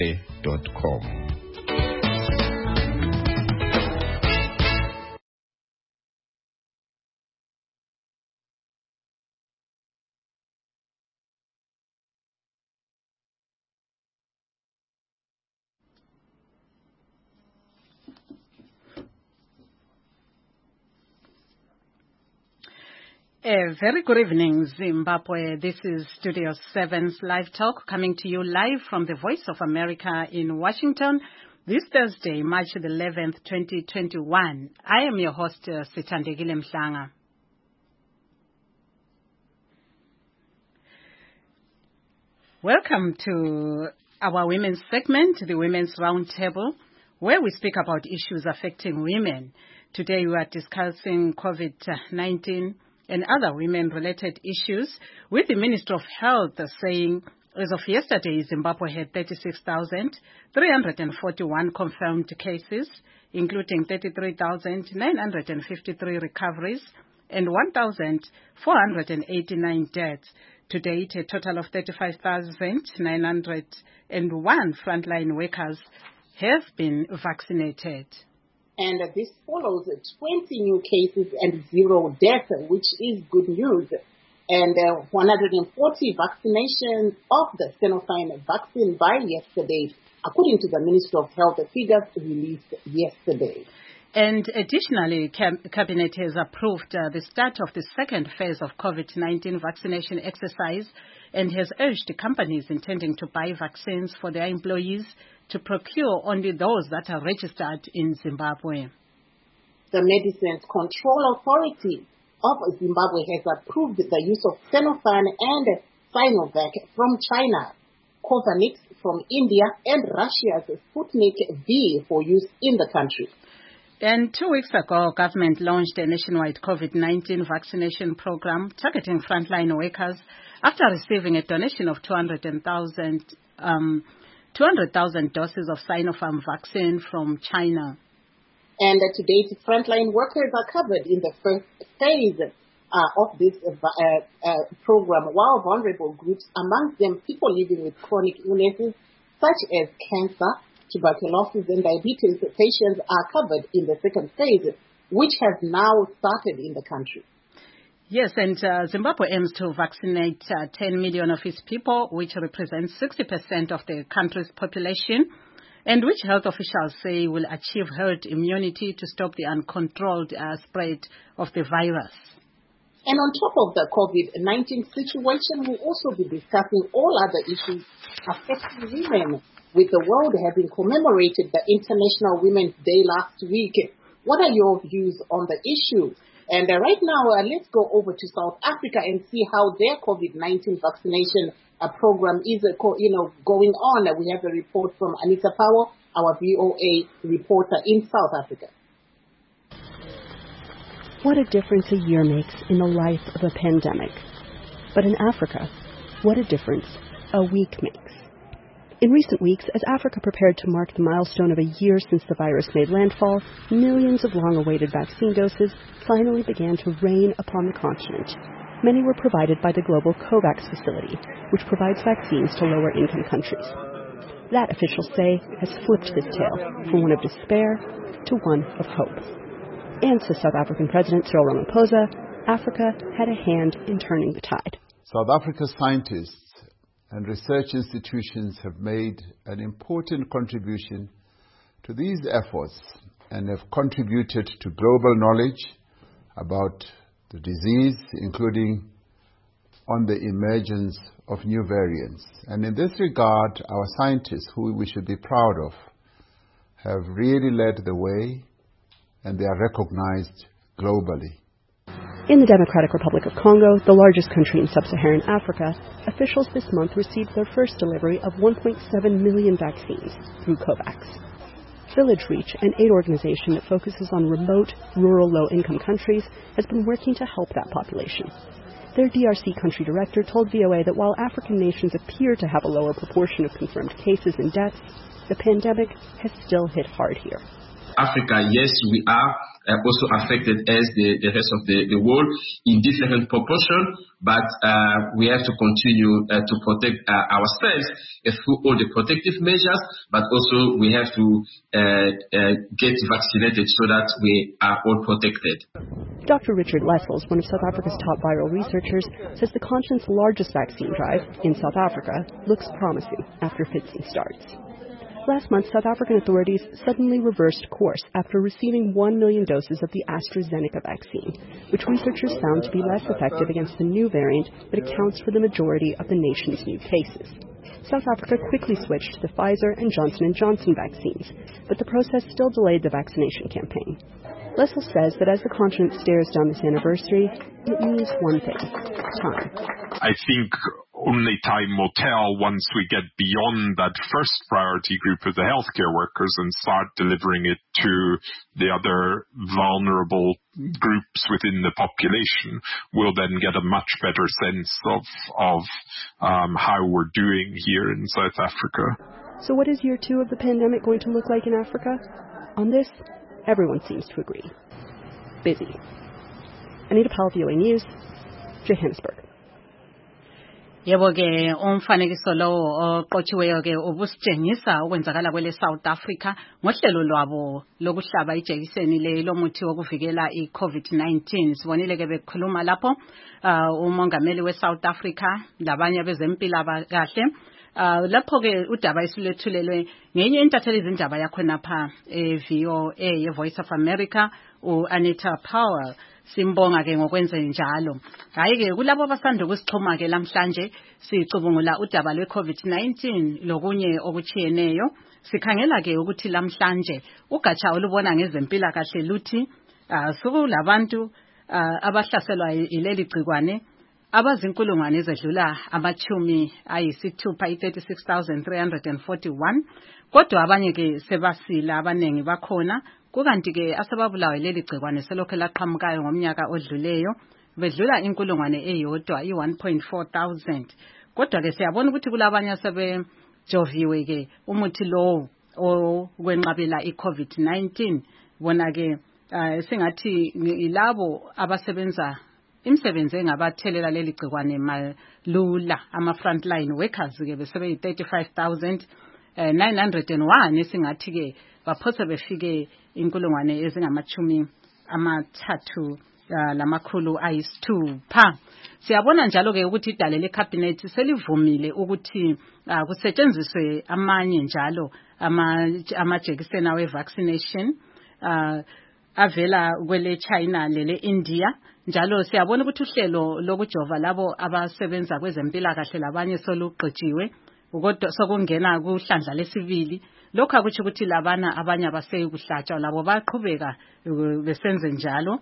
www.rsg.com. A very good evening, Zimbabwe. This is Studio 7's Live Talk coming to you live from the Voice of America in Washington this Thursday, March the 11th, 2021. I am your host, Sithandekile Mhlanga. Welcome to our women's segment, the Women's Roundtable, where we speak about issues affecting women. Today we are discussing COVID-19 and other women-related issues, with the Minister of Health saying, as of yesterday, Zimbabwe had 36,341 confirmed cases, including 33,953 recoveries and 1,489 deaths. To date, a total of 35,901 frontline workers have been vaccinated. And this follows 20 new cases and 0 deaths, which is good news. And 140 vaccinations of the Sinopharm vaccine by yesterday, according to the Ministry of Health figures released yesterday. And additionally, Cabinet has approved the start of the second phase of COVID-19 vaccination exercise and has urged companies intending to buy vaccines for their employees to procure only those that are registered in Zimbabwe. The Medicines Control Authority of Zimbabwe has approved the use of Sinopharm and Sinovac from China, Covaxin from India, and Russia's Sputnik V for use in the country. And 2 weeks ago, government launched a nationwide COVID-19 vaccination program targeting frontline workers after receiving a donation of 200,000 doses of Sinopharm vaccine from China. And to date, frontline workers are covered in the first phase of this program, while vulnerable groups, amongst them people living with chronic illnesses such as cancer, tuberculosis, and diabetes patients are covered in the second phase, which has now started in the country. Yes, and Zimbabwe aims to vaccinate 10 million of its people, which represents 60% of the country's population, and which health officials say will achieve herd immunity to stop the uncontrolled spread of the virus. And on top of the COVID-19 situation, we'll also be discussing all other issues affecting women, with the world having commemorated the International Women's Day last week. What are your views on the issue? And right now, let's go over to South Africa and see how their COVID-19 vaccination program is going on. We have a report from Anita Powell, our VOA reporter in South Africa. What a difference a year makes in the life of a pandemic. But in Africa, what a difference a week makes. In recent weeks, as Africa prepared to mark the milestone of a year since the virus made landfall, millions of long-awaited vaccine doses finally began to rain upon the continent. Many were provided by the global COVAX facility, which provides vaccines to lower-income countries. That, officials say, has flipped this tale from one of despair to one of hope. And, says South African President Cyril Ramaphosa, Africa had a hand in turning the tide. South Africa's scientists and research institutions have made an important contribution to these efforts and have contributed to global knowledge about the disease, including on the emergence of new variants. And in this regard, our scientists, who we should be proud of, have really led the way, and they are recognized globally. In the Democratic Republic of Congo, the largest country in sub-Saharan Africa, officials this month received their first delivery of 1.7 million vaccines through COVAX. Village Reach, an aid organization that focuses on remote, rural, low-income countries, has been working to help that population. Their DRC country director told VOA that while African nations appear to have a lower proportion of confirmed cases and deaths, the pandemic has still hit hard here. Africa, yes, we are also affected as the rest of the world in different proportion, but we have to continue to protect ourselves through all the protective measures, but also we have to get vaccinated so that we are all protected. Dr. Richard Lessels, one of South Africa's top viral researchers, says the continent's largest vaccine drive in South Africa looks promising after fits and starts. Last month, South African authorities suddenly reversed course after receiving 1 million doses of the AstraZeneca vaccine, which researchers found to be less effective against the new variant that accounts for the majority of the nation's new cases. South Africa quickly switched to the Pfizer and Johnson & Johnson vaccines, but the process still delayed the vaccination campaign. Lessels says that as the continent stares down this anniversary, it means one thing: time. I think only time will tell once we get beyond that first priority group of the healthcare workers and start delivering it to the other vulnerable groups within the population. We'll then get a much better sense of how we're doing here in South Africa. So what is year 2 of the pandemic going to look like in Africa? On this, everyone seems to agree. Busy. Anita Powell, VOA News, Johannesburg. Yebo ke umfanekiso lo oqotshiweyo ke ubusitshengisa ukwenzakala kwele South Africa ngohlelo lwabo lokuhlaba ijekiseni le lomuthi wokuvikela iCovid-19. Sibonile ke bekhuluma lapho umongameli we-South Africa labanye bezempilakahle. Lapho ke udaba isilethulelwe ngenye intatheli izindaba yakho napha VOA ye-Voice of America Anita Powell. Simbonga ke ngokwenza njalo. Hayi ke kulabo abasanda ukusixhuma ke lamhlanje sicubungula udaba lwe-COVID-19 lokunye okuchiyeneyo. Sikhangela ke ukuthi lamhlanje ugatsha olubona ngezempilakahle luthi sokulabantu abahlaselwa ileli gcikwane abazinkulungwane ezedlula amachumi ayisithupha 36,341 kodwa abanye ke sebasila abanengi bakhona kukanti ke asebabulawa leli gcikwane selokho laqhamukayo ngomnyaka odluleyo bedlula inkulungwane eyodwa i1.4,000 kodwa ke siyabona ukuthi kulabanye asebejoviwe ke umuthi lo okwenqabela iCovid-19 bona ke singathi ilabo abasebenza imsebenzi engabathelela leli gcikwane malula ama frontline workers ke besebe 35,901 esingathi ke baphose befike inkulungwane ezingamachumi amathathu lamakhulu ayisithupha. Siyabona njalo ke ukuthi idale lecabinet selivumile ukuthi kusetshenziswe amanye njalo amajekiseni awe vaccination avela kwele China lele India. Njalo siyabona ukuthi uhlelo lokujova labo abasebenza kwezempilakahle labanye soluqotshiwe kodwa sokungena kuhlandla lesibili. Lokho akuthi ukuthi labana abanye abaseyi kuhlatshwa labo baqhubeka besenze njalo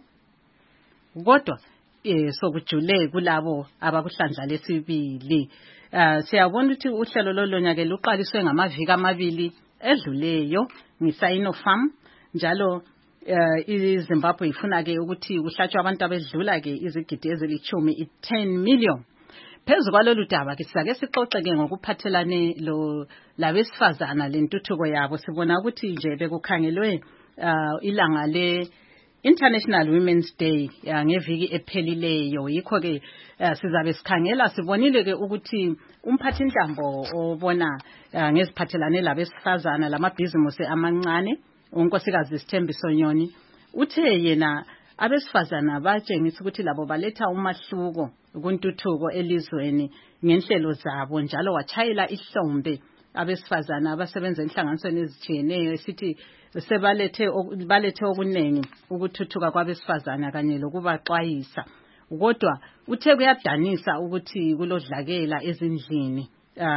kodwa sokujule kulabo abakuhlandla lesibili. Siyabona ukuthi uhlelo lolonyake luqaliswe ngamaviki amabili edluleyo ngiSinopharm njalo iZimbabwe ifuna ke ukuthi kuhlatshwe abantu abedlula ke izigidi ezilithumi 10 million. Phezu kwalolu daba ke sake sixoxeke ngokuphathelane labesifazana lentuthuko yabo. Sibona ukuthi nje bekukhangelwe ilanga le International Women's Day ngeviki ephelileyo. Yikho ke sizabe sikhangela sibonile ke ukuthi umphathi inhlambo obona ngeziphathelane labesifazana lamabhizimusi amancane unkosikazi Sithembiso Nyoni uthe yena abesifazana batshengisa ukuthi labo baletha umahluko kuntuthuko elizweni ngenhlelo zabo njalo wachayela ihlombe abesifazana abasebenza enhlanganisweni ezitshiyeneyo esithi balethe okunengi ukuthuthuka kwabesifazana kanye lokubaxwayisa. Kodwa uthe kuyadanisa ukuthi kulodlakela ezindlini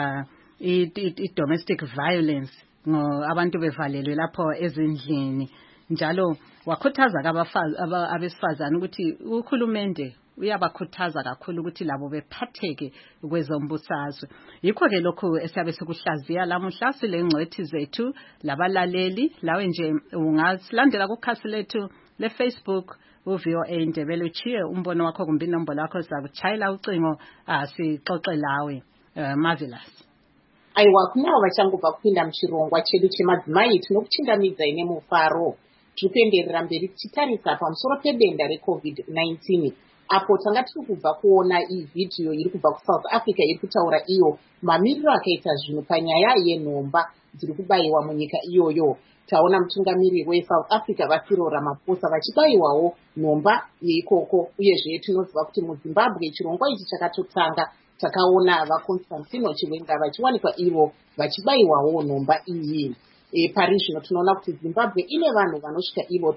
i-domestic violence abantu bevalelwe lapho ezindlini njalo wakhuthaza abesifazana ukuthi ukhulumende uyabakhuthaza kakhulu ukuthi labo bephatheke kwezombusazwe. Yikho ke lokho esiyabe sikuhlaziya lamuhla silengcwethi zethu labalaleli lawe nje ungasilandela kukhasi lethu leFacebook uVOA Indebele uchiye umbono wakho kumbe inombolo yakho sakuchayela ucingo sixoxe lawe. Marvelous. Aiwa, kunewo vachangobva kupinda muchirongwa chedu chemadzimai tinokuchindamidzai nemufaro. Tiri kuenderera mberi tichitarisa pamusoro pedenda reCovid-19 apo tanga tiri kubva kuona iyi vhidhiyo iri kubva kuSouth Africa iri kutaura iyo mamiriro akaita zvinhu panyaya yenhomba dziri kubayiwa munyika iyoyo. Taona mutungamiriri weSouth Africa Cyril Ramaphosa vachibayiwawo nhomba yeikoko, uyezve tinoziva kuti muZimbabwe chirongwa ichi chakatotanga takaona vaConstantino Chiwenga vachiwanikwa ivo vachibayiwawo nhomba iyi. Pari zvino tinoona kuti Zimbabwe ine vanhu vanosvika ivo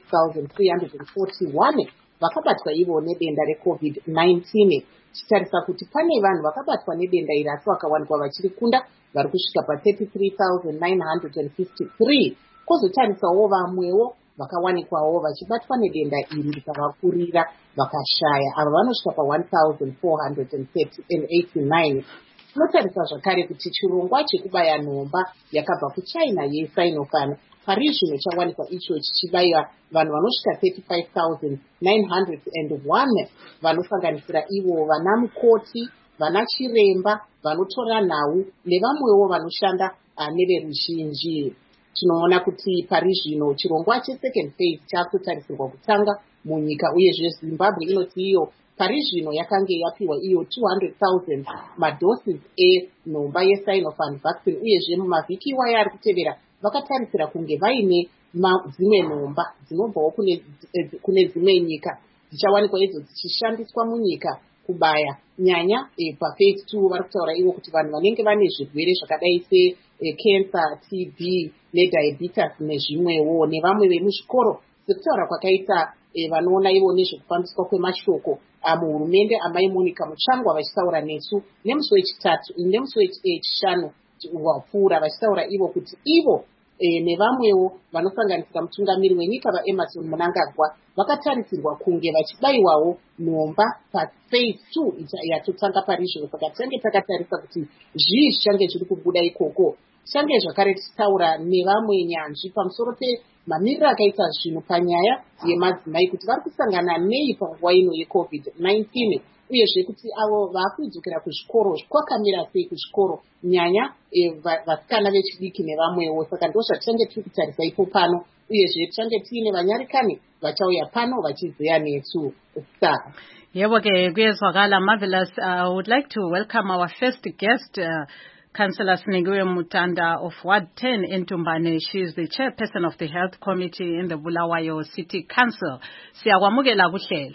36,341 vakabatwa ivo nedenda reCovid-19. Tichitarisa kuti pane vanhu vakabatwa nedenda iri asi vakawanikwa vachiri kunda vari kusvika pa33,953. Kwozotarisawo vamwewo vakawanikwawo vachibatwa nedenda iri rikavakurira vakashaya, ava vanosvika pa1,489. Tinotarisa zvakare kuti chirongwa chekubaya nhomba yakabva kuChina yeSinopharm pari zvino chawanikwa icho chichibaya vanhu vanosvika 35,901 vanosanganisira ivo vana mukoti, vana chiremba, vanotora nhau nevamwewo vanoshanda neveruzhinji. Tinoona kuti pari zvino chirongwa chesecond phase chakutotarisirwa kutanga munyika, uyezve Zimbabwe inoti iyo pari zvino yakange yapiwa iyo 200,000 madoses enhomba yeSinopharm vaccine, uyezve mumavhiki iwayo ari kutevera vakatarisira kunge vaine dzimwe nhomba dzinobvawo kune dzimwe nyika dzichawanikwa idzo dzichishandiswa munyika kubaya nyanya paphase 2 vari kutaura ivo kuti vanhu vanenge vane zvirwere zvakadai secancer, TB nediabetes nezvimwewo, nevamwe vemuzvikoro sekutaura kwakaita vanoona ivo nezvekufambiswa kwemashoko muhurumende amai Monica Muchangwa vachitaura nesu nemusi wechishanu wapfuura vachitaura ivo kuti ivo nevamwewo vanosanganisira mutungamiri wenyika vaEmmerson Mnangagwa vakatarisirwa kunge vachibayiwawo nhomba paphase 2 yatotanga pari zvino. Saka tinenge takatarisa kuti zvii zvichange zviri kubuda ikoko. Tichange zvakare tichitaura nevamwe nyanzvi pamusoro pemamiriro akaita zvinhu panyaya yemadzimai kuti vari kusangana nei panguva ino yeCovid-19, uyezve kuti avo vaakudzokera kuzvikoro kwakamira sei kuzvikoro nyanya vasikana vechidiki nevamwewo. Saka ndo zvatichange tiri kutarisa ipo pano, uyezve tichange tiine vanyarikani vachauya pano vachizeya nesu. Saka yebo ke kuyezwakala marvelous. I would like to welcome our first guest, Councillor Sinikiwe Mutanda of Ward 10 in Tumbane. She is the chairperson of the Health Committee in the Bulawayo City Council. Siyakwamukela kuhlelo.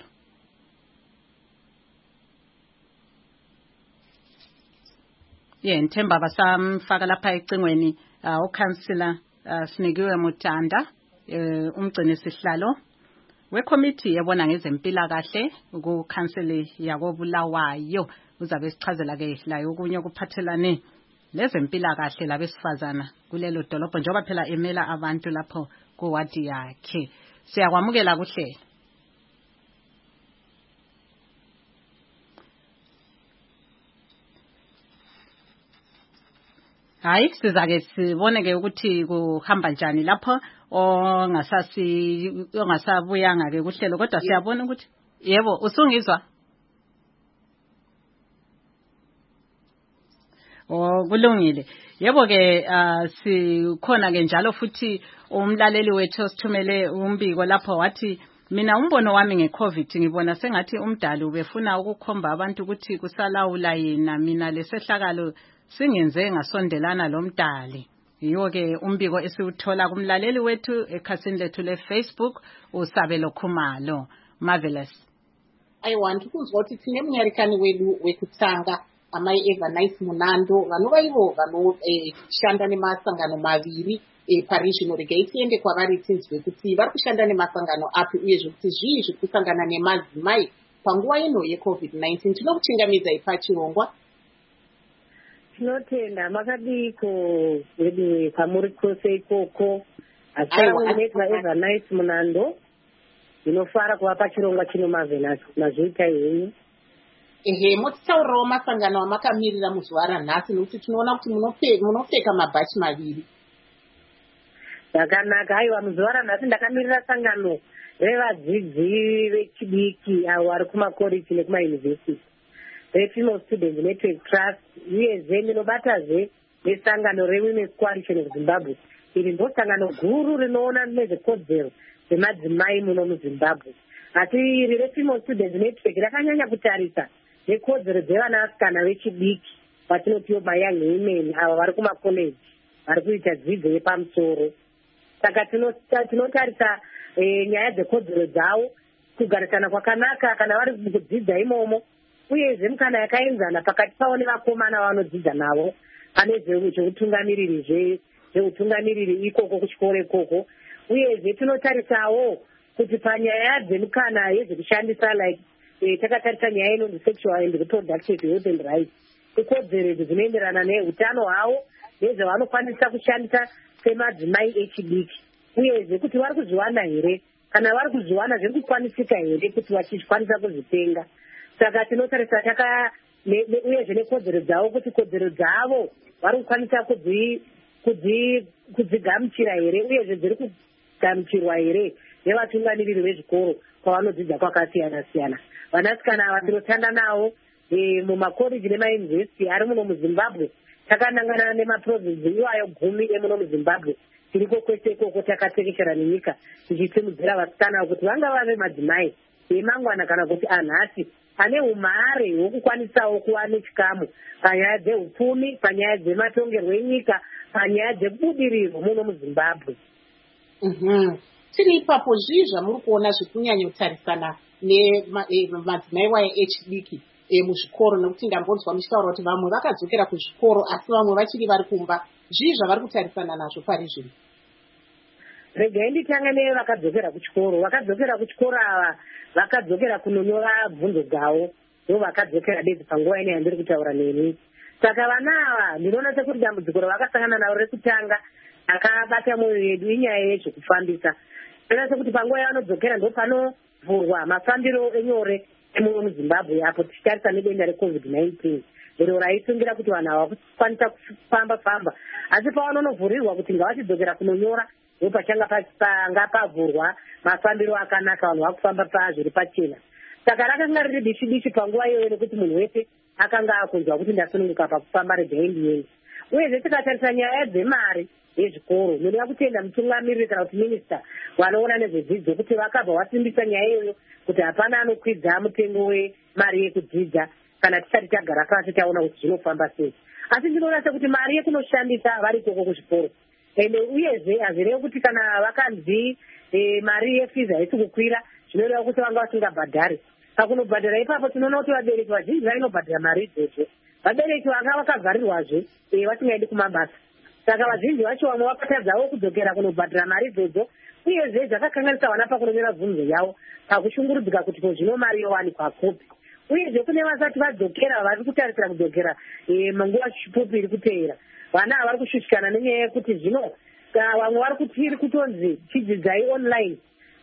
Nthemba basamfaka lapha ecingweni uCouncillor Sinikiwe Mutanda, umgcini sihlalo wecommittee yabona ngezempilakahle ku-council yako Bulawayo. Uzabe sichazela ke la okunye kuphathelane lezempilakahle labesifazana kulelo dolobho njengoba phela emela abantu lapho kuwadi yakhe. Siyakwamukela kuhlelo. Hayi sizake sibone ke ukuthi kuhamba njani lapho ongasabuyanga ke kuhlelo, kodwa siyabona ukuthi yebo usungizwa. Kulungile. Yebo ke sikhona ke njalo futhi umlaleli wethu osithumele umbiko lapho wathi mina umbono wami ngeCovid ngibona sengathi umdali ubefuna ukukhomba abantu ukuthi kusalawula yena, mina lesehlakalo singenze ngasondelana lomdali. Yiyo ke umbiko esiwuthola kumlaleli wethu ekhasini lethu leFacebook uSabelo Khumalo. Marvelous. I want kuzwa ukuthi thine munyarikani wedu wekutanga amai Evernice Munando vanova ivo vanoshanda nemasangano maviri pari zvino. Regai tiende kwavari tinzwe kuti vari kushanda nemasangano api, uyezve kuti zvii zviri kusangana nemadzimai panguva ino yeCovid-19. Tinokuchingamidzai pachirongwa. Tinotenda makadiko wedu kamuri kose ikoko. Achaonekwa Evernice Munando inofara kuva pachirongwa chino marvelous mazvoita henyu. Motitaurirawo masangano amakamirira muzuva ranhasi nokuti tinoona kuti munopfeka mabhachi maviri. Zvakanaka. Aiwa, muzuva ranhasi ndakamirira sangano revadzidzi vechidiki avo vari kumakoreji nekumayunivhesiti, Female Students Network Trust, uyezve ndinobatazve nesangano reWomen's Coalition of Zimbabwe. Iri ndosangano guru rinoona nezvekodzero dzemadzimai muno muZimbabwe. Asi iri reFemale Students Network rakanyanya kutarisa nekodzero dzevanasikana vechidiki vatinotiwo mayoung women ava vari kumakoleji vari kuita dzidzo yepamusoro. Saka tinotarisa nyaya dzekodzero dzavo, kugarisana kwakanaka kana vari kudzidza imomo, uyezve mukana yakaenzana pakati pavo nevakomana vanodzidza navo pane zveutungamiriri ikoko kuchikoro ikoko. Uyezve tinotarisawo kuti panyaya dzemukana yezvekushandisa takatarisa nyaya inonzi sexual and reproductive health and rights, ikodzero dzinoenderana neutano hwavo nezvavanokwanisa kushandisa semadzimai echidiki, uyezve kuti vari kuzviwana here, kana vari kuzviwana zviri kukwanisika here kuti vachikwanisa kuzvitenga. Saka tinotarisa uyezve nekodzero dzavo kuti kodzero dzavo vari kukwanisa kudzigamuchira here, uyezve dziri kugamuchirwa here nevatungamiriri vezvikoro kwavanodzidza kwakasiyana-siyana. Vanasikana ava tinotanda navo mumakoleji nemayunivhesiti ari muno muZimbabwe. Takanangana nemaprovinsi iwayo 10 emuno muZimbabwe. Tiriko kwese ikoko takatekeshera nenyika tichisimudzira vasikana kuti vanga vave madzimai emangwana kana kuti anhasi ane umare hwokukwanisawo kuva nechikamu panyaya dzeupfumi, panyaya dzematongerwo enyika, panyaya dzebudiriro muno muZimbabwe. Tiri ipapo zvizva muri kuona zvikunyanya kutarisana nemadzimai wayo echidiki muzvikoro, nekuti ndambonzwa muchitaura kuti vamwe vakadzokera kuzvikoro asi vamwe vachiri vari kumba. Zvizva vari kutarisana nazvo pari zvino. Regai nditange nevakadzokera kuchikoro. Vakadzokera kuchikoro ava vakadzokera kunonyora bvunzo dzavo, ndo vakadzokera bedzi panguva ine yandiri kutaura nemi. Saka vana ava ndinoona sekuti dambudziko ravakasangana naro rekutanga akabata mwoyo yedu inyaya yezvekufambisa. Ndinoona sekuti panguva yavanodzokera ndo panovhurwa mafambiro enyore emuno muZimbabwe apo tichitarisa nedenda reCovid-19 iro raisungira kuti vanhu havakukwanisa kufamba-famba, asi pavanonovhurirwa kuti ngavachidzokera kunonyora ndopachanga pavhurwa mafambiro akanaka, vanhu vakufamba zviri pachena. Saka rakanga riri dishi panguva iyoyo nekuti munhu wese akanga akunzwa kuti ndasununguka pakufamba regaindiyeni. Uyezve tikatarisa nyaya dzemari yezvikoro, ndoda kutenda mutungamiriri kana kuti minista vanoona nezvedzidzo kuti vakabva vasimbisa nyaya iyoyo kuti hapana anokwidza mutengo wemari yekudzidza kana tisati tagara pasi taona kuti zvinofamba sei. Asi ndinoona sekuti mari yekunoshandisa vari ikoko kuzvikoro, ende uyezve hazvirevi kuti kana vakanzi mari yefizi haisi kukwira zvinoreva kuti vanga vasingabhadhari. Pakunobhadhara ipapo tinoona kuti vabereki vazhinji vainobhadhara mari idzodzo. Vabereki vanga vakavharirwazve vasingaendi kumabasa. Saka vazhinji vacho vamwe vakatadzawo kudzokera kunobhadhara mari idzodzo, uyezve zvakakanganisa vana pakunonyora bvunzo yavo pakushungurudzika kuti zvino mari yowanikwa kopi. Uyezve kune vasati vadzokera vari kutarisira kudzokera manguva shipfupi iri kuteera, vana vari kushushikana nenyaya yekuti zvino vamwe vari kutiri kutonzi chidzidzai online,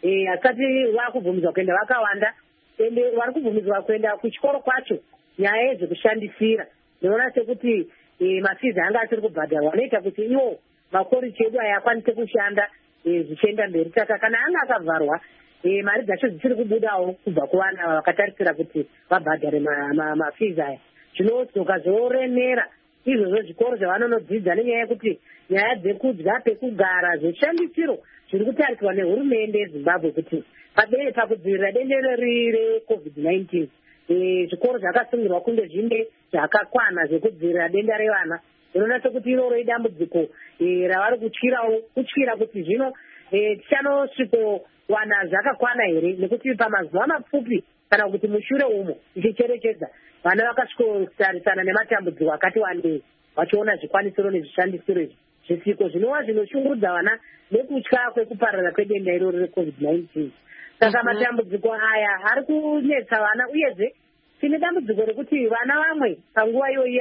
asati vakubvumidzwa kuenda vakawanda, ende vari kubvumidzwa kuenda kuchikoro kwacho nyaya yezvekushandisira. Ndinoona sekuti mafizi anga asiri kubhadharwa anoita kuti iwo makoreji edu aya akwanise kushanda zvichienda mberi. Saka kana anga akavharwa mari dzacho dzichiri kubudawo kubva kuvana vakatarisira kuti vabhadhare mafizi aya, zvinodzoka zvoremera izvozvo zvikoro zvavanonodzidza nenyaya yekuti nyaya dzekudya, pekugara, zveshandisiro zviri kutariswa nehurumende yeZimbabwe kuti pakudzivirira dendero reCovid-19 zvikoro zvakasungirwa kunge zvine zvakakwana zvekudzivirira denda revana. Inoona sekuti iroro idambudziko ravari kutyira kuti zvino tichanosvikowana zvakakwana here, nekuti pamazuva mapfupi kana kuti mushure umo ichicherechedza vana vakasvikotarisana nematambudziko akati wandei vachiona zvikwanisiro nezvishandisiro zvisiko zvinova zvinoshungurudza vana nekutya kwekuparara kwedenda iroro reCovid-19. Saka matambudziko aya ari kunetsa vana, uyezve tine dambudziko rekuti vana vamwe panguva iyoyi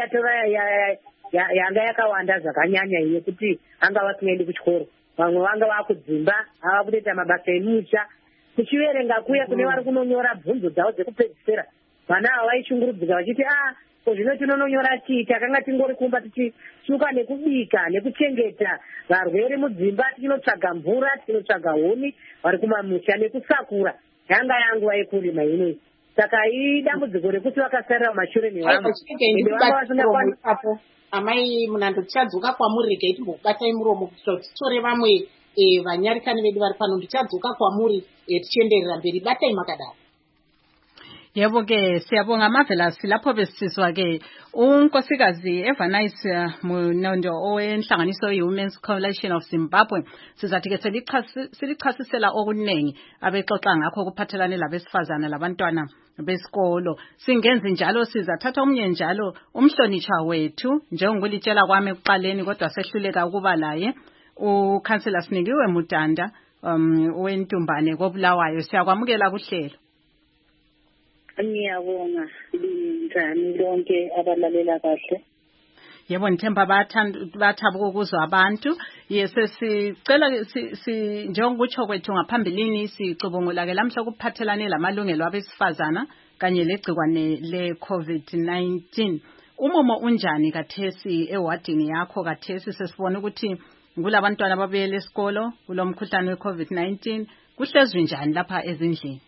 yanga yakawanda zvakanyanya yekuti anga vasingaendi kuchikoro, vamwe vanga vakudzimba ava kutoita mabasa emusha. Kuchiverenga kuya kune vari kunonyora bvunzo dzavo dzekupedzisira, vana ava vaishungurudzika vachiti zvino tinononyora chii, takanga tingori kumba tichisuka nekubika nekuchengeta varwere mudzimba, tichinotsvaga mvura, tichinotsvaga huni vari kumamusha nekusakura. Yanga yanguva yekurima inoyi. Saka idambudziko rekuti vakasarira mumashure nevamwe amai munando tichadzoka kwamuri rega timbokubatai muromo kuitira kuti titore vamwe vanyarikani vedu vari pano. Ndichadzoka kwamuri tichienderera mberi. Batai makadaro. Yebo ke siyabonga Marvelous. Lapho besizwa ke unkosikazi Evanice Munondo owenhlanganiso ye-Women's Coalition of Zimbabwe. Sizathi ke silichasisela okunengi abexoxa ngakho kuphathelane labesifazana labantwana besikolo. Singenzi njalo sizathatha umnye njalo umhlonishwa wethu njengokulitshela kwami ekuqaleni kodwa sehluleka ukuba laye uKhansela Sinikiwe Mutanda owentumbane koBulawayo. Siyakwamukela kuhlelo. Ngiyabonga linjani lonke abalalela kahle. Yebo ngithemba bathabuka ukuzwa abantu. Yese sicela njengokutsho kwethu ngaphambilini sicubungula ke lamhla kuphathelane lamalungelo abesifazana kanye legcikwane le-COVID-19. Umumo unjani kathesi ewadini yakho kathesi? Sesibona ukuthi kulabantwana ababuyela esikolo kulomkhuhlane we-COVID-19. Kuhlezwe njani lapha ezindlini?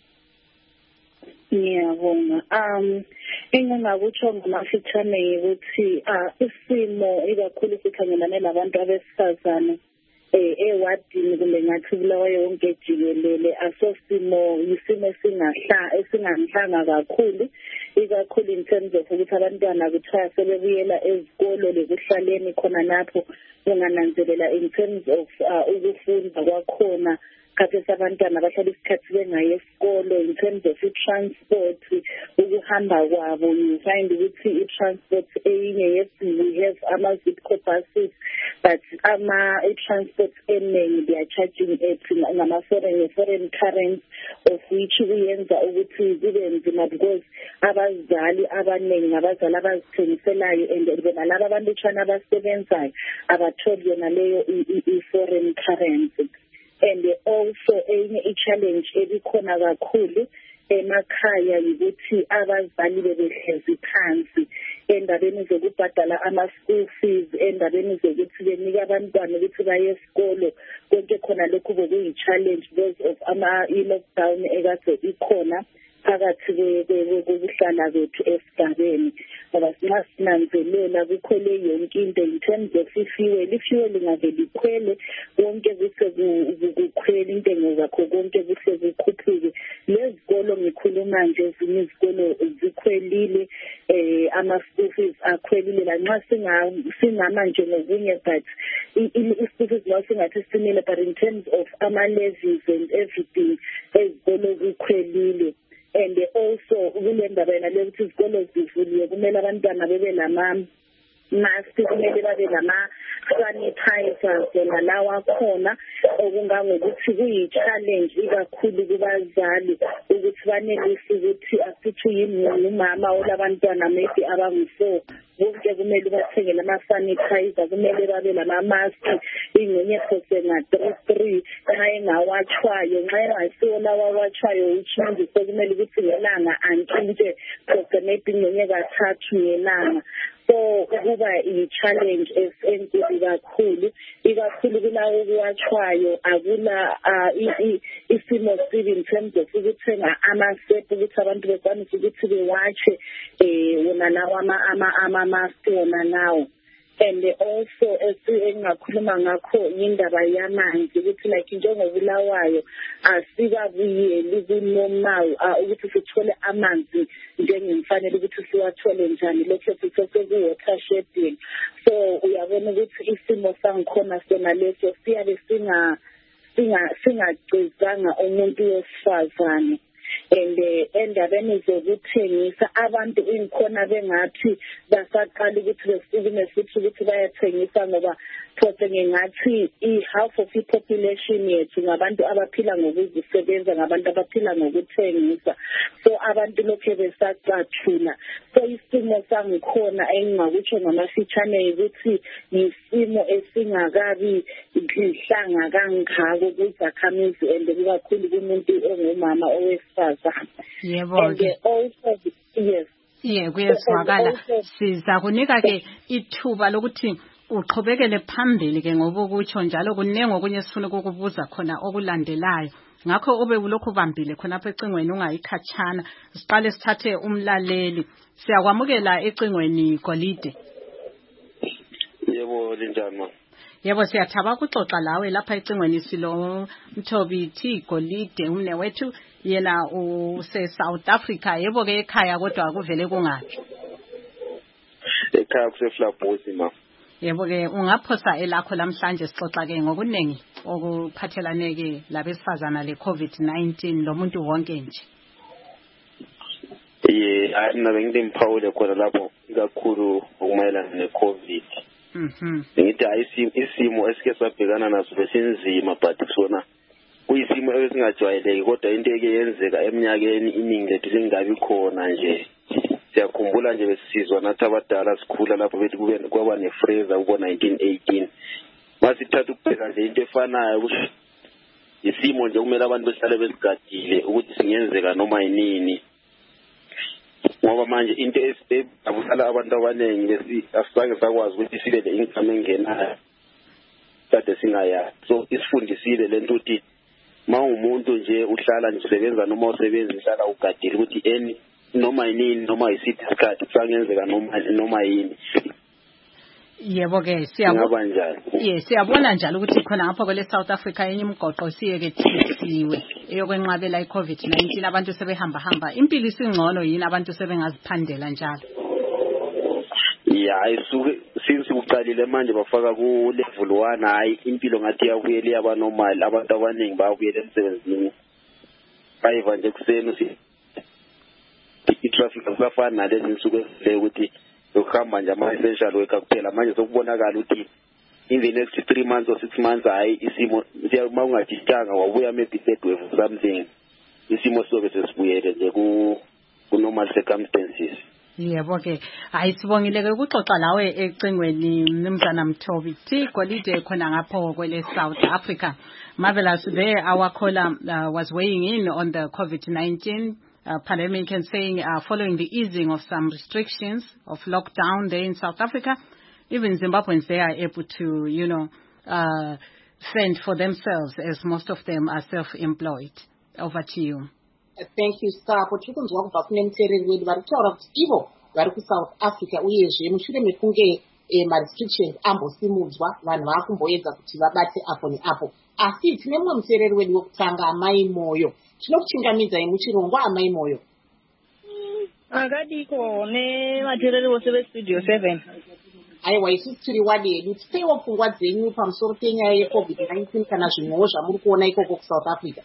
Ngiyabonga. Engingakutsho ngamafitshane ukuthi isimo ikakhulu sikhangelane labantu abesifazane ewadini kumbe ngathi Bulawayo yonke jikelele asosimo yisimo esinganhlanga kakhulu, ikakhulu in terms of ukuthi abantwana kuthiwa sebebuyela ezikolo lekuhlaleni khona lapho ungananzelela in terms of ukufunda kwakhona khathesi abantwana bahlala isikhathi bengaye esikolo. In terms of i-transport ukuhamba kwabo, you find ukuthi i-transport eyinye, yes we have ama-Zipco buses but i-transport eningi they are charging ngama-foreign currency of which kuyenza ukuthi kube nzima because abazali abaningi abazali abazithengiselayo and nalabo abantwana abasebenzayo abatholi yona leyo i-foreign currency. And also enye i-challenge ebikhona kakhulu emakhaya ukuthi abazali bebehlezi phansi endabeni zokubhadala ama-school fees, endabeni zokuthi benike abantwana ukuthi baye esikolo. Konke khona lokhu bekuyi-challenge because of i-lockdown ekade ikhona phakathi kokuhlala kwethu esigabeni. Ngoba sinxa sinanzelela kukhole yonke into in terms of ifuel ingavele ikhwele, konke kuhle kukhwele intengo zakho, konke kuhle kukhuphuke. Lezikolo ngikhuluma nje ezinye izikolo zikhwelile, ama-school fees akhwelile lanxa singama nje ngokunye but i-school fees nawo singathi simile but in terms of ama-levies and everything ezikolo kukhwelile. And also kule ndaba yena lokuthi izikolo zivuliwe kumele abantwana bebe mask, kumele babe sanitizers yona lawa khona, okungangokuthi kuyi-challenge ikakhulu kubazali ukuthi banelise ukuthi asithi umama olabantwana maybe abangu-4 bonke kumele bathengele ama-sanitizer, kumele babe lama-mask ingxenye phose nga-3 nxa engawatshwayo, nxa engasiwo lawa awatshwayo which means sekumele ukuthi ngelanga antshintshe phose maybe ingxenye kathathu ngelanga. So kuba i-challenge enkulu kakhulu, ikakhulu kulawo okuwatshwayo akula isimo sibi in terms of ukuthenga amasepu ukuthi abantu bekwanise ukuthi bewatshe wona lawo ama-mask wona nawo. And also engingakhuluma ngakho indaba yamanzi ukuthi like njengobulawayo asikabuyeli kunormal ukuthi sithole amanzi njengemfanele ukuthi siwathole njani, lokho sisekuwater shedding. So uyabona ukuthi isimo sangikhona sona leso siyabe singagcizanga umuntu wesifazane. And endabeni zokuthengisa abantu inkhona bengathi basaqala ukuthi besukume futhi ukuthi bayathengisa ngoba phose ngingathi i-half of i-population yethu ngabantu abaphila ngokuzisebenza, ngabantu abaphila ngokuthengisa. So abantu lokhu besacathula. So isimo sangikhona engingakutsho ngamafitshane ukuthi yisimo esingakabi lihlanga kangako kuzakhamizi and kakhulu kumuntu ongumama owesifazane. Yebo. And also yes. Yeah, kuyezwakala. Siza kunika ke ithuba lokuthi uqhubekele phambili ke ngoba ukutsho njalo kunenge okunye sifuna ukukubuza khona okulandelayo. Ngakho ube ulokhu bambile khona apha ecingweni ungayikhatshana. Siqale sithathe umlaleli. Siyakwamukela ecingweni Golide. Yebo linjani? Yebo siyathaba ukuxoxa lawe lapha ecingweni silo Mthobi Tigolide umnewethu yena use South Africa. Yebo ke ekhaya kodwa akuvele kungaphi. Ekhaya kuseFlabusi ma. Yebo ke ungaphosa elakho namhlanje sixoxa ke ngokuningi okuphathelane ke labesifazana le COVID-19 lomuntu wonke nje. Mina bengiphawule khona lapho kakhulu ukumayelana neCovid. Ngithi isimo esike sabhekana naso besinzima but sona kuyisimo esingajwayeleki kodwa into eke yenzeka eminyakeni iningi lethu lingabi khona nje. Siyakhumbula nje besizwa nathi abadala sikhula lapho bethi kwaba nefreezer ubo 1918. Masithatha ukubheka nje into efanayo ukuthi isimo nje kumele abantu behlale besigadile ukuthi singenzeka noma yinini. Ngoba manje into abusala abantu abaningi asisange sakwazi ukuthi sibe le income engenayo kade singaya. So isifundisile lento ukuthi mawumuntu nje uhlala nje usebenza noma usebenza uhlala ugadile ukuthi noma yini noma isiphi isikhathi kusangenzeka noma yini. Yebo ke siyabona njalo ukuthi khona ngapha kwele South Africa yenye imgoqo siyeke thisiwe eyokwenqabela iCovid-19 abantu sebehamba impilo isingcono yini abantu sebengaziphandela njalo. Isuke since uqalile manje bafaka ku level 1 hayi impilo ngathi yabuyela yaba normal abantu abaningi bayabuyela emsebenzini bayiva nje kuseni i-traffic akusafani nalezi insuku ezile ukuthi ukuhamba nje ama-essential worker kuphela manje sokubonakala ukuthi in the next 3 months or 6 months hayi isimo uma ungajistanga wabuya maybe third wave or something isimo soke sesibuyele nje ku-normal circumstances. Yebo ke hayi sibongile ke ukuxoxa lawe ecingweni Mnumzana Mthobi Tigolide khona ngapho kwele South Africa. Marvelous there our caller was weighing in on the COVID-19 pandemic and saying following the easing of some restrictions of lockdown there in South Africa, even Zimbabweans they are able to fend for themselves as most of them are self-employed. Over to you. Thank you, Sipho. Tikunzwa kubva kune muteereri wedu vari kutaura kuti ivo vari kuSouth Africa uyezve mushure mekunge ma-restrictions ambosimudzwa vanhu vakumboedza kuti vabate apo neapo. Asi tine mumwe muteereri wedu wekutanga Amai Moyo. Tinokuchingamidzai muchirongwa Amai Moyo. Akadiko nevateereri vose vestudio 7. Aiwa isusu tiri wadi yedu tipeiwo pfungwa dzenyu pamusoro penyaya yeCovid-19 kana zvimwewo zvamuri kuona ikoko kuSouth Africa.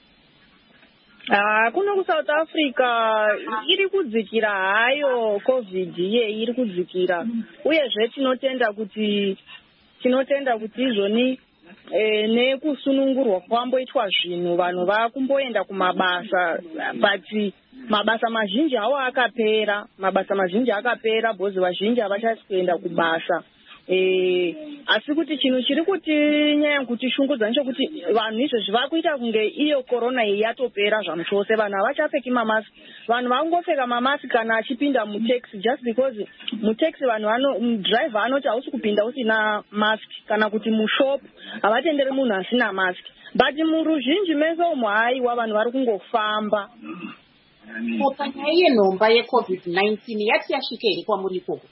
Kuno kuSouth Africa iri kudzikira hayo COVID iri kudzikira uyezve tinotenda kuti izvoni nekusunungurwa kwamboitwa zvinhu vanhu vakumboenda kumabasa but mabasa mazhinji awo akapera bhozi vazhinji havachasi kuenda kubasa. Asi kuti chinhu chiri kutinyanya kutishungudza nechekuti vanhu izvezvi vakuita kunge iyo corona iyi yatopera zvamuchose. Vanhu havachapfeki mamask, vanhu vakungopfeka mamask kana achipinda mutaxi just because mutaxi vanhu driver anoti hausi kupinda usina mask kana kuti mushop havatenderi munhu asina mask. But muruzhinji mese umo haiwa vanhu vari kungofamba. Panyaya yenhomba yeCovid-19 yati yasvika here kwamuri ikoko?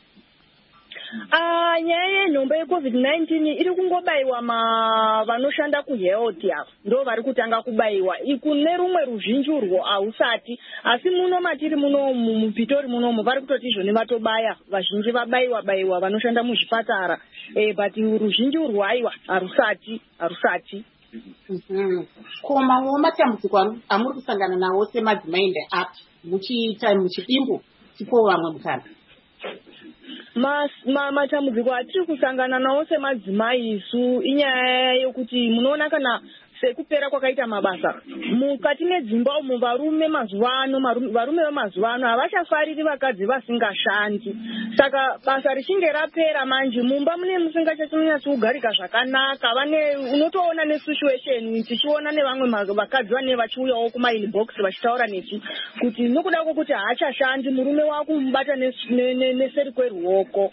Nyaya yenhomba yeCovid-19 iri kungobayiwa vanoshanda kuhealth avo ndo vari kutanga kubayiwa. Kune rumwe ruzhinji urwo hausati, asi muno matiri muno muPitori munomu vari kutoti izvoni vatobaya vazhinji vabayiwa vanoshanda muzvipatara. But ruzhinji urwo haiwa harusati. Komawo matambudziko amuri kusangana nawo semadzimai ndeapi muchiita muchidimbu tipowo vamwe mukana? Matambudziko atiri kusangana nawo semadzimai isu inyaya yokuti munoona kana sekupera kwakaita mabasa mukati medzimba umo varume vemazuva ano havachafariri vakadzi vasingashandi. Saka basa richinge rapera manje mumba mune musingachanyatsi kugarika zvakanaka. Unotoona nesituation tichiona nevamwe vakadzi vane vachiuyawo kumainbox vachitaura nesu kuti nokuda kwokuti haachashandi murume wakumubata neseri kweruoko.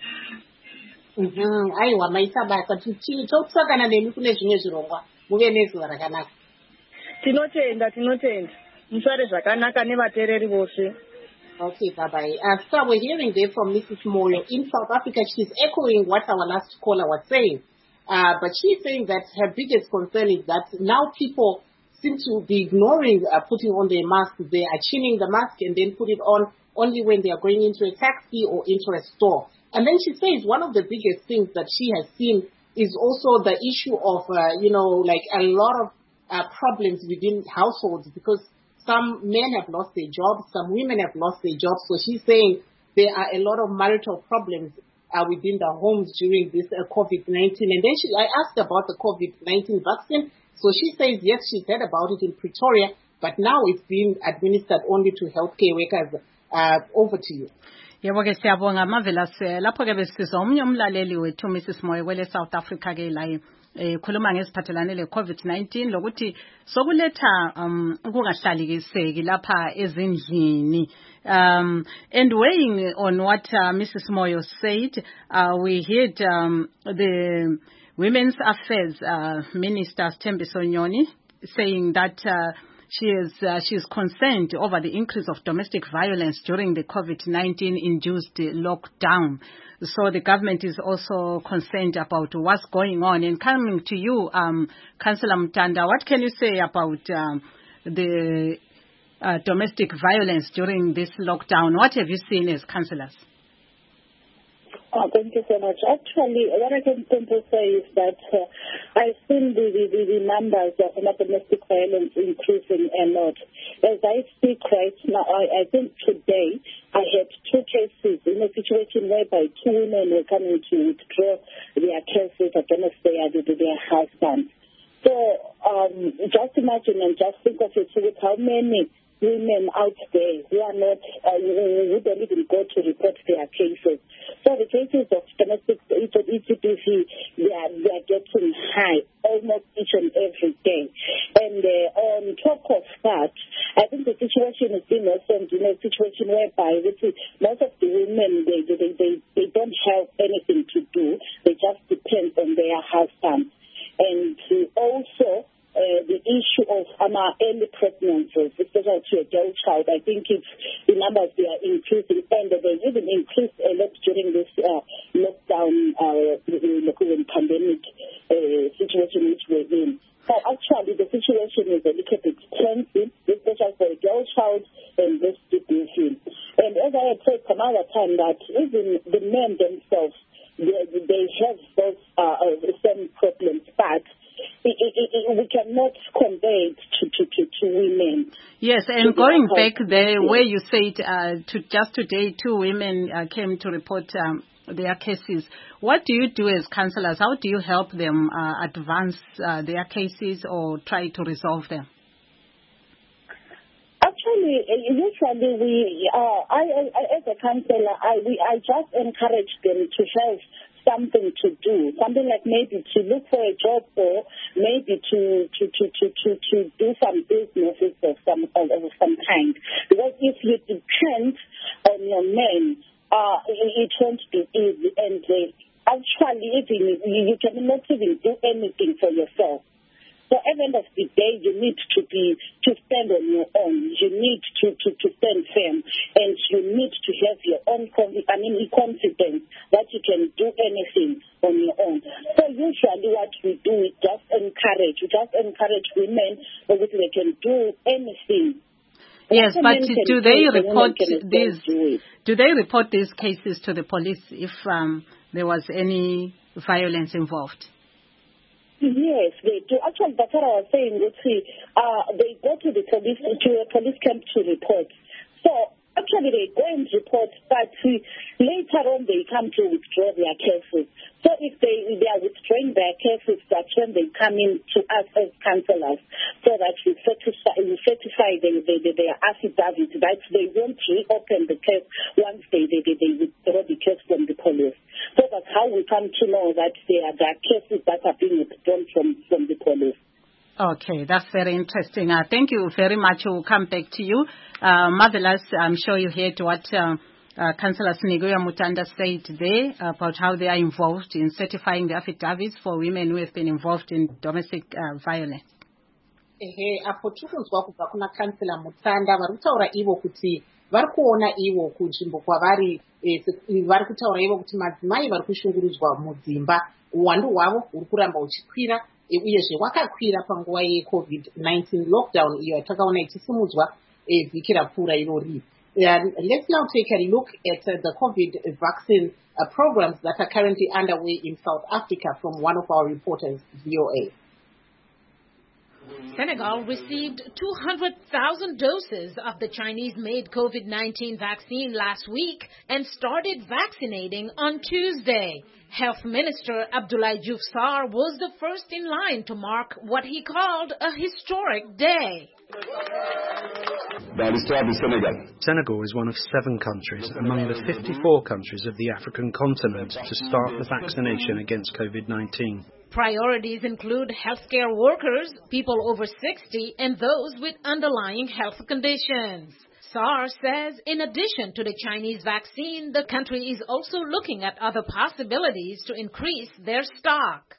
Aiwa maisabasa tokusangana nemi kune zvimwe zvirongwa muve nezuva rakanaka. Tinotenda musare zvakanaka nevateereri vose. Okay, bye-bye. So we're hearing there from Mrs. Moyo. In South Africa, she's echoing what our last caller was saying. But she's saying that her biggest concern is that now people seem to be ignoring putting on their mask. They are chinning the mask and then put it on only when they are going into a taxi or into a store. And then she says one of the biggest things that she has seen is also the issue of, like a lot of problems within households, because some men have lost their jobs, some women have lost their jobs. So she's saying there are a lot of marital problems within the homes during this COVID-19. And then I asked about the COVID-19 vaccine. So she says, yes, she's heard about it in Pretoria, but now it's being administered only to healthcare workers. Over to you. Yebo ke siyabonga Marvelous. Lapho ke besizwa omnye umlaleli wethu Mrs. Moyo kwele South Africa ke la khuluma ngesiphathelane le COVID-19 lokuthi sokuletha ukungahlalekiseki lapha ezindlini. And weighing on what Mrs. Moyo said, we heard the Women's Affairs Minister Thembiso Nyoni saying that she is concerned over the increase of domestic violence during the COVID-19 induced lockdown. So the government is also concerned about what's going on. And coming to you, Councillor Mutanda, what can you say about the domestic violence during this lockdown? What have you seen as councillors? Thank you so much. Actually, what I can simply say is that I've seen the numbers of domestic violence increasing a lot. As I speak right now, I think today I had 2 cases in a situation whereby 2 women were coming to withdraw their cases against their husbands. So just imagine and just think of it with how many women out there who are not, who don't even go to report their cases. So the cases of domestic ETPC, they are getting high almost each and every day. And on top of that, I think the situation is being worsened in a situation whereby most of the women, they don't have anything to do. They just depend on their husbands. And also, the issue of early pregnancies, especially to a girl child, I think the numbers they are increasing, and they even increased a lot during this lockdown, pandemic situation which we're in. So actually, the situation is a little bit tense, especially for a girl child and this disease. And as I had said some other time, that even the men themselves, they have those same problems, but we cannot convey it to women. Yes, and going back there where you said just today 2 women came to report their cases. What do you do as councillors? How do you help them advance their cases or try to resolve them? Actually, usually as a councillor, I just encourage them to have something to do, something like maybe to look for a job or maybe to do some businesses of some kind. Because if you depend on your men, it won't be easy, and actually even you cannot even do anything for yourself. So at the end of the day, you need to stand on your own. You need to stand firm, and you need to have your own confidence that you can do anything on your own. So usually what we do is just encourage women so that they can do anything. Yes, but do they report these? Do they report these cases to the police if there was any violence involved? Yes, they do. Actually, that's what I was saying. They go to the police, to a police camp to report. So actually, they go and report, but later on they come to withdraw their cases. So if they are withdrawing their cases, that's when they come in to us as councillors, so that we certify their affidavit that they won't reopen the case once they withdraw the case from the police. So that's how we come to know that there are cases that are being withdrawn from the police. Okay, that's very interesting. Thank you very much. We'll come back to you. Marvelous, I'm sure you heard what Councillor Sinigoya Mutanda said there about how they are involved in certifying the affidavits for women who have been involved in domestic violence. Apo tikuzwa kubva kuna Councillor Mutanda vari kutaura ivo kuti vari kuona ivo kunzvimbo kwavari vari kutaura ivo kuti madzimai vari kushungurudzwa mudzimba uwandu hwavo huri kuramba huchikwira uyezve hwakakwira panguva yeCovid-19 lockdown iyo yatakaona ichisimudzwa vhiki rapfuura irori. Let's now take a look at the COVID vaccine programs that are currently underway in South Africa from one of our reporters, VOA. Senegal received 200,000 doses of the Chinese-made COVID-19 vaccine last week and started vaccinating on Tuesday. Health Minister Abdoulaye Diouf Sarr was the first in line to mark what he called a historic day. Senegal is one of 7 countries among the 54 countries of the African continent to start the vaccination against COVID-19. Priorities include healthcare workers, people over 60, and those with underlying health conditions. Sarr says in addition to the Chinese vaccine, the country is also looking at other possibilities to increase their stock.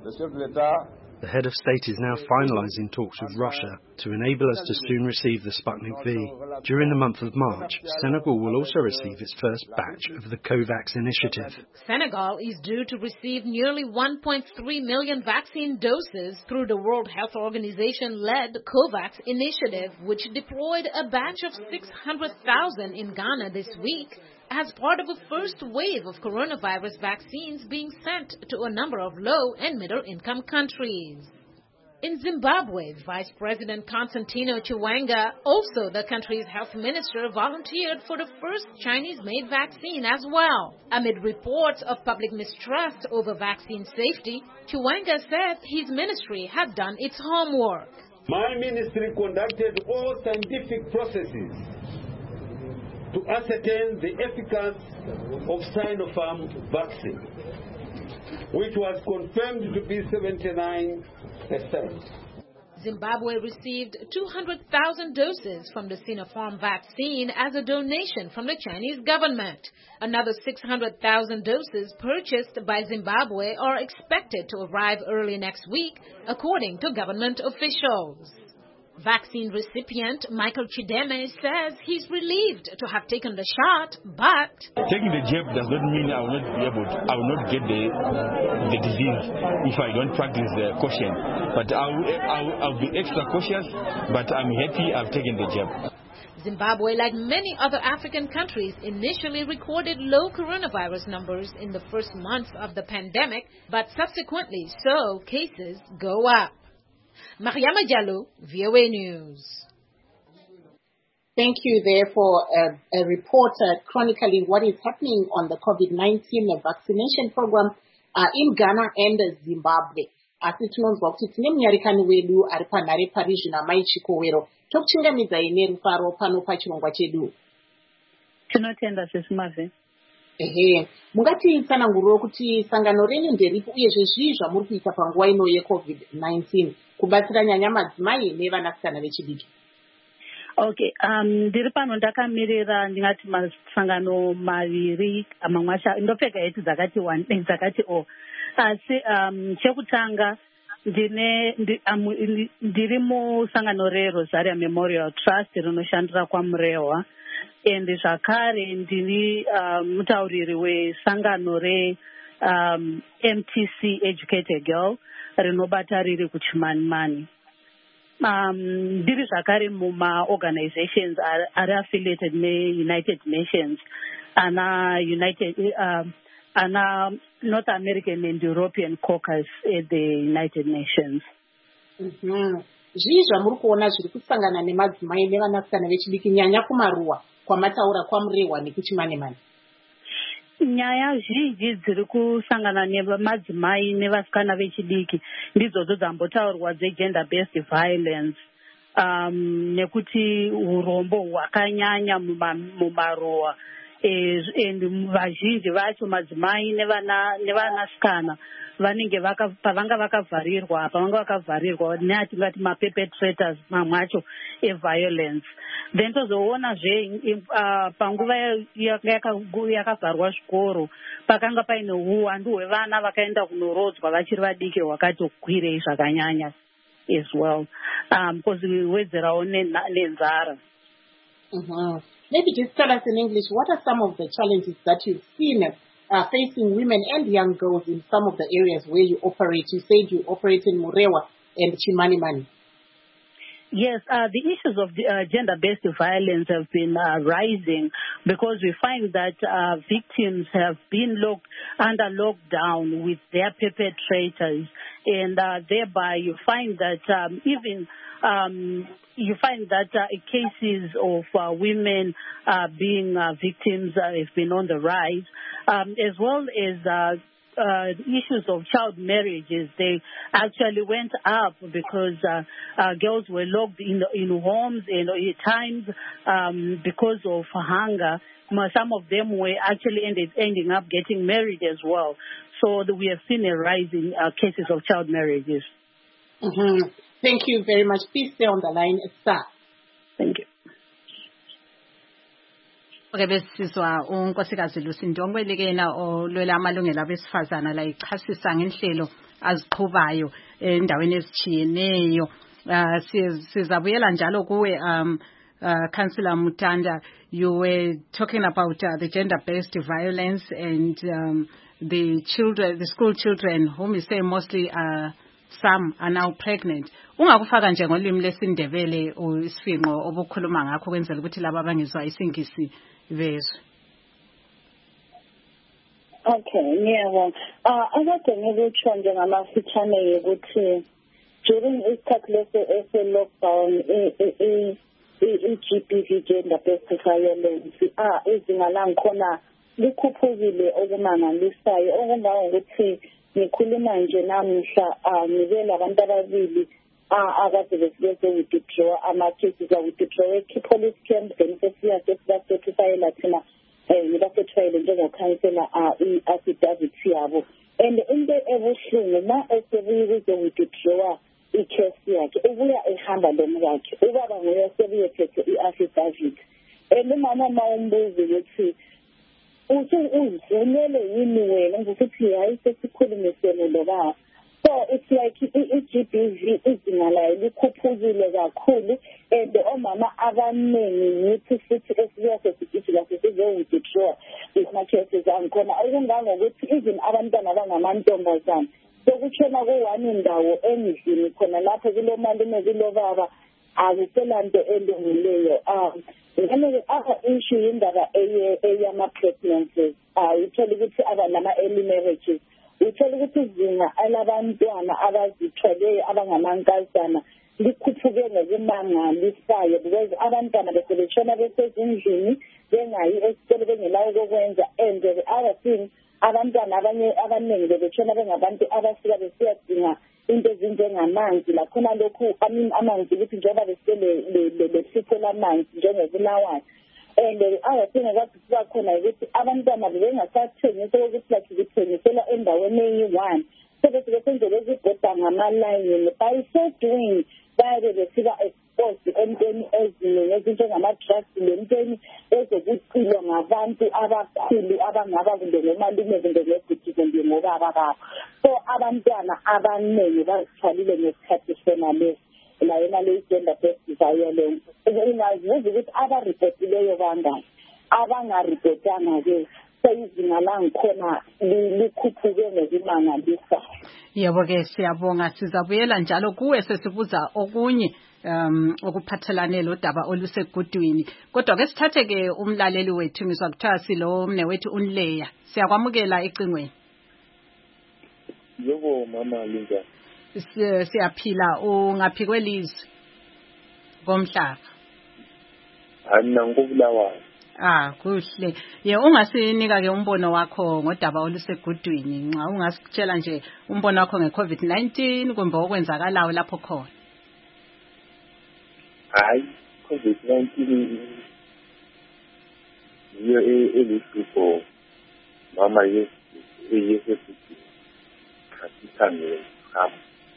The head of state is now finalising talks with Russia to enable us to soon receive the Sputnik V. During the month of March, Senegal will also receive its first batch of the COVAX initiative. Senegal is due to receive nearly 1.3 million vaccine doses through the World Health Organization-led COVAX initiative, which deployed a batch of 600,000 in Ghana this week as part of a first wave of coronavirus vaccines being sent to a number of low- and middle-income countries. In Zimbabwe, Vice President Constantino Chiwenga, also the country's health minister, volunteered for the first Chinese-made vaccine as well. Amid reports of public mistrust over vaccine safety, Chiwenga said his ministry had done its homework. My ministry conducted all scientific processes to ascertain the efficacy of Sinopharm vaccine, which was confirmed to be 79%. Zimbabwe received 200,000 doses from the Sinopharm vaccine as a donation from the Chinese government. Another 600,000 doses purchased by Zimbabwe are expected to arrive early next week, according to government officials. Vaccine recipient Michael Chideme says he's relieved to have taken the shot, but taking the jab does not mean I will not get the disease if I don't practice caution. But I'll be extra cautious, but I'm happy I've taken the jab. Zimbabwe, like many other African countries, initially recorded low coronavirus numbers in the first months of the pandemic, but subsequently saw cases go up. Mariama Diallo, VOA News. Thank you there for a report chronicling what is happening on the COVID-19 vaccination program in Ghana and Zimbabwe. Asi tinonzwa kuti tine munyarikani wedu ari panhare Parizvi naMai Chikowero. Tokuchingamidzai nerufaro pano pachirongwa chedu. Tinotenda sesimave. Mungati tsananguriro kuti sangano renyu nderipi uyezve zvii zvamuri kuita panguva ino yeCovid-19 kubatsira nyanya madzimai nevanasikana vechidiki? Okay, ndiri pano ndakamirira ndingati masangano maviri mamwe acho ndopfeka heti dzakati 1 dzakati o. Asi chekutanga ndiri musangano reRosaria Memorial Trust rinoshandira kwaMurehwa, ende zvakare ndiri mutauriri wesangano MTC Educated Girl rinobata riri kuChimanimani. Ndiri zvakare muma-organizations ari affiliated ne-United Nations, ana North American and European caucus at the United Nations. Zvii zvamuri kuona zviri kusangana nemadzimai nevanasikana vechidiki nyanya kumaruwa kwamataura kwaMurehwa nekuChimanimani? Nyaya zhinji dziri kusangana nemadzimai nevasikana vechidiki ndidzodzo dzambotaurwa dze-gender based violence, nekuti urombo hwakanyanya mumaruwa, and vazhinji vacho madzimai nevanasikana vanenge pavanga vakavharirwa neatingati maperpetrators mamwe acho eviolence. Then tozoonazve panguva yakavharwa zvikoro pakanga paine uwandu hwevana vakaenda kunorodzwa vachiri vadiki hwakatokwirei zvakanyanya as well, because wedzerawo nenzara. maybe just tell us in English, what are some of the challenges that you've seen facing women and young girls in some of the areas where you operate? You said you operate in Murewa and Chimanimani. Yes, the issues of gender-based violence have been rising because we find that victims have been under lockdown with their perpetrators, and thereby you find that cases of women being victims have been on the rise, as well as issues of child marriages. They actually went up because girls were locked in homes, and at times because of hunger, some of them were actually ending up getting married as well. So we have seen a rise in cases of child marriages. Mm-hmm. Thank you very much. Please stay on the line, sir. Thank you. Okay, besizwa unkosikazi Lusindongwe likena olwela amalungelo abesifazana la ichasisa ngenhlelo aziqhubayo endaweni ezitshiyeneyo. Sizabuyela njalo kuwe Councillor Mutanda. You were talking about the gender-based violence and the school children whom you say mostly some are now pregnant. Ungakufaka nje ngolimi lesindebele isifinqo obukhuluma ngakho kwenzela ukuthi laba abangezwa isingisi bezwe. Okay, ngiyabona. Akade ngikutsho nje ngamafitshane ukuthi during isikhathi lese lockdown i-GBV gender-based violence izinga langikhona likhuphukile okumangalisayo, okungawo ukuthi ngikhuluma nje namuhla ngibela abantu ababili akade withdraw ama-cases withdraw police camp, then sesiyasetifayela thina ngibasetifayele njengokhansela i-affidavit yabo. And into ebuhlungu ma esebuye withdraw i-case yakhe ubuya ehamba lomkakhe, ubaba nguye osebuyephethe i-affidavit. And umama ma umbuza ukuthi uzivumele yini wena ngokuthi hayi sesikhulumisene lobaba. So it's like i-GBV izinga layo likhuphukile kakhulu, and omama abaningi yithi futhi esiyasesikithi withdraw ama-cases angikhona okungangokuthi even abantwana abangamantombazane sokutshona ku-one indawo endlini khona lapho kulomalume kulobaba akuselanto elungileyo. Issue yindaba eyama-pregnancies. Uthole ukuthi nama-early marriages. Uthole ukuthi izinga alabantwana abazithweleyo abangamankazana likhuphuke ngokumangalisayo because abantwana besebetshona besezindlini bengayi esikole bengelawo kokwenza, and the other thing abantwana abaningi bebetshona bengabantu abasuka besiyadinga into ezinjengamanzi lakhona lokhu amanzi ukuthi njengoba besipho lamanzi njengobulawayo. And the other thing akakuba khona ukuthi abantwana bebengasathengiswa ukuthi like bethengisela endaweni eyi-one, so besebesenzela ezibhoda ngamalayini. By so doing bayabe befika exposed entweni eziningi ezinjengama-drugs lentweni ezokucilwa ngabantu abakhulu abangaba kumbe ngomalume kumbe ngebhuti kumbe ngobaba babo. So abantwana abaningi bazithwalile ngesikhathi sona lesi la yena le gender-based violence. Ungazibuza ukuthi abaripotileyo bangaki, abangaripotanga-ke seyizinga langikhona likhuphuke ngokumangalisayo. Yebo-ke siyabonga. Sizabuyela njalo kuwe sesibuza okunye okuphathelane lodaba olusegudwini. Kodwa-ke sithathe-ke umlaleli wethu, ngizwa kuthiwa silo mne wethu uNleya. Siyakwamukela ecingweni. Yebo mama Linda. Siyaphila. Ungaphi kwelizwe komhlaba? Mina ngobulawayo. Kuhle. Ungasinika-ke umbono wakho ngodaba olusegudwini. Nxa ungasitshela nje umbono wakho nge-COVID-19 kumbe okwenzakalayo lapho khona. Hayi, COVID-19 yiyo elihlupho mama yesesithi kasithangele hamba.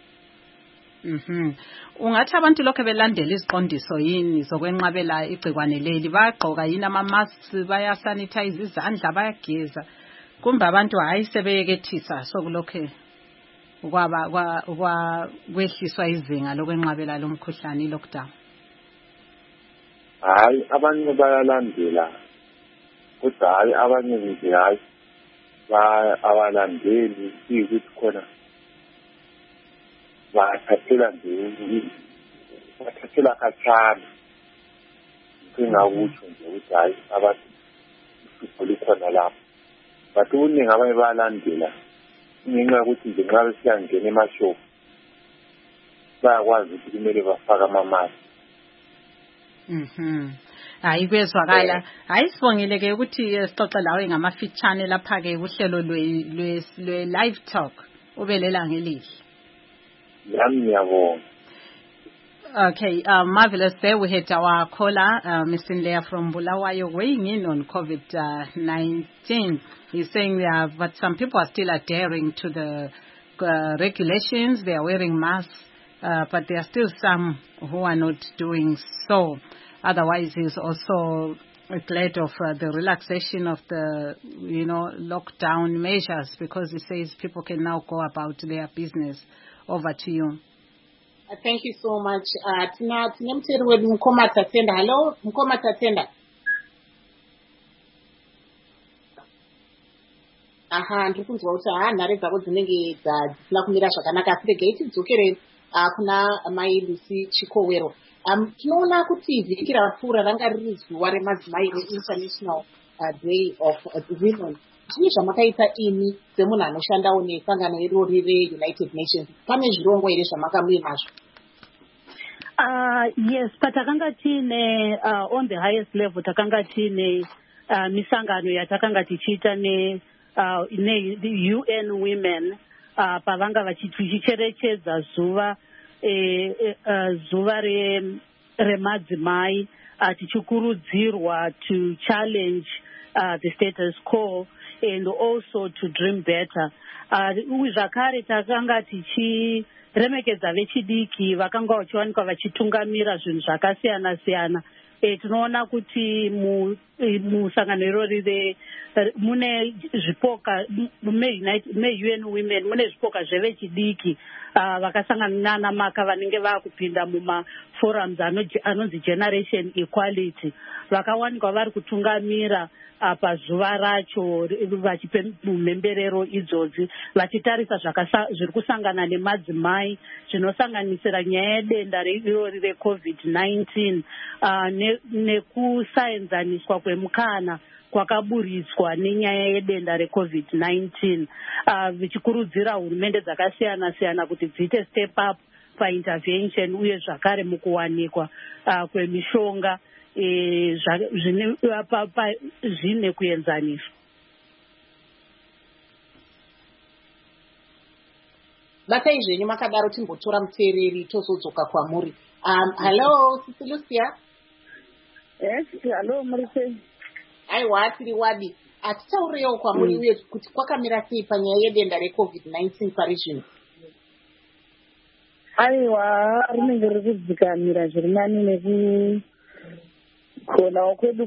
Ungathi abantu lokho belandela iziqondiso yini zokwenqabela igcikwane leli? Bayagqoka yini ama-masks, bayasanitize izandla, bayageza? Kumbe abantu hayi sebeyekethisa sokulokho kwehliswa izinga lokwenqabela lo mkhuhlane i-lockdown? hayi abanye bayalandela kodwa hayi abanye nje hayi abalandeli ukuthi khona bathathela nje bathathela khatshana singakutsho nje ukuthi hayi abantu likhona lapho but uningi abanye bayalandela ngenxa yokuthi nje nxa besiyangena emashop bayakwazi ukuthi kumele bafake amamaski. Hayi kwezwakala. Hayi sibongile ke ukuthi sixoxe lawe ngamafitshane lapha ke uhlelo lwe live talk ubelela ngelihle. Yami ngiyabonga. Okay, marvelous. There we had our caller, Ms. Leah from Bulawayo, weighing in on COVID-19. He's saying but some people are still adhering to the regulations. They are wearing masks, but there are still some who are not doing so. Otherwise, he's also glad of the relaxation of the, lockdown measures, because he says people can now go about their business. Over to you. Thank you so much. Tina mteri wedu Mkoma Tatenda. Hello, Mkoma Tatenda. Ndikunzwa kuti nhare dzako dzinenge dzisina kumira zvakanaka, asi regai tidzokere kuna mai Lucy Chikowero. Tinoona kuti vhiki rapfuura ranga riri zuva remadzimai reInternational Day of Women. Zvii zvamakaita imi semunhu anoshandawo nesangano irori reUnited Nations? Pane zvirongwa here zvamakamuye nazvo? Yes, but takanga tine on the highest level takanga tine misangano yatakanga tichiita ne UN Women pavanga vachicherechedza zuva remadzimai tichikurudzirwa to challenge the status quo and also to dream better. Zvakare takanga tichiremekedza vechidiki vakanga vachiwanikwa vachitungamira zvinhu zvakasiyana siyana. Tinoona kuti musangano irori mune zvipoka me-UN Women mune zvipoka zvevechidiki vakasangana nana maka vanenge vakupinda mumaforums anonzi Generation Equality, vakawanikwa vari kutungamira pazuva racho vachipe mhemberero idzodzi, vachitarisa zviri kusangana nemadzimai zvinosanganisira nyaya yedenda irori reCovid-19 nekusaenzaniswa kwemukana kwakaburitswa nenyaya yedenda reCovid-19, vichikurudzira hurumende dzakasiyana siyana kuti dziite step up paintervention uye zvakare mukuwanikwa kwemishonga zvine kuenzaniswa. Batai zvenyu makadaro timbotora muteereri tozodzoka kwamuri. Hello, Sister Lucia. Yes, hello, Marise. Aiwa, tiri wadi. Atitaurirewo kwamuri uye kuti kwakamira sei panyaya yedenda reCovid-19 pari zvino? Aiwa, rinenge riri kudzikamira zviri nani nekukonawo kwedu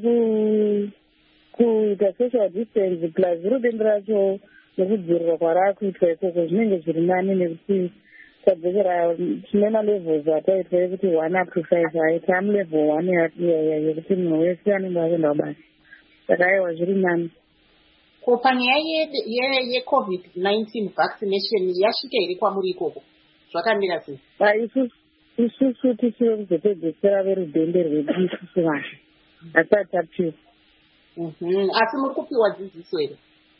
kuita social distance plus rudende racho nekudzivirirwa kwarakuitwa ikoko zvinenge zviri nani nekuti tadzokera tine malevels ataitwa ekuti 1 up to 5 aita mulevel 1 yekuti munhu wese anenge akuenda kubasa. Saka aiwa zviri nani. Ko panyaya yeCovid-19 vaccination yasvika here kwamuri ikoko? Zvakamira sei? Isusu tichive kuzopedzesera verudende rwedu isusu vanhu hasati tapiwa. Asi muri kupiwa dzidziso here?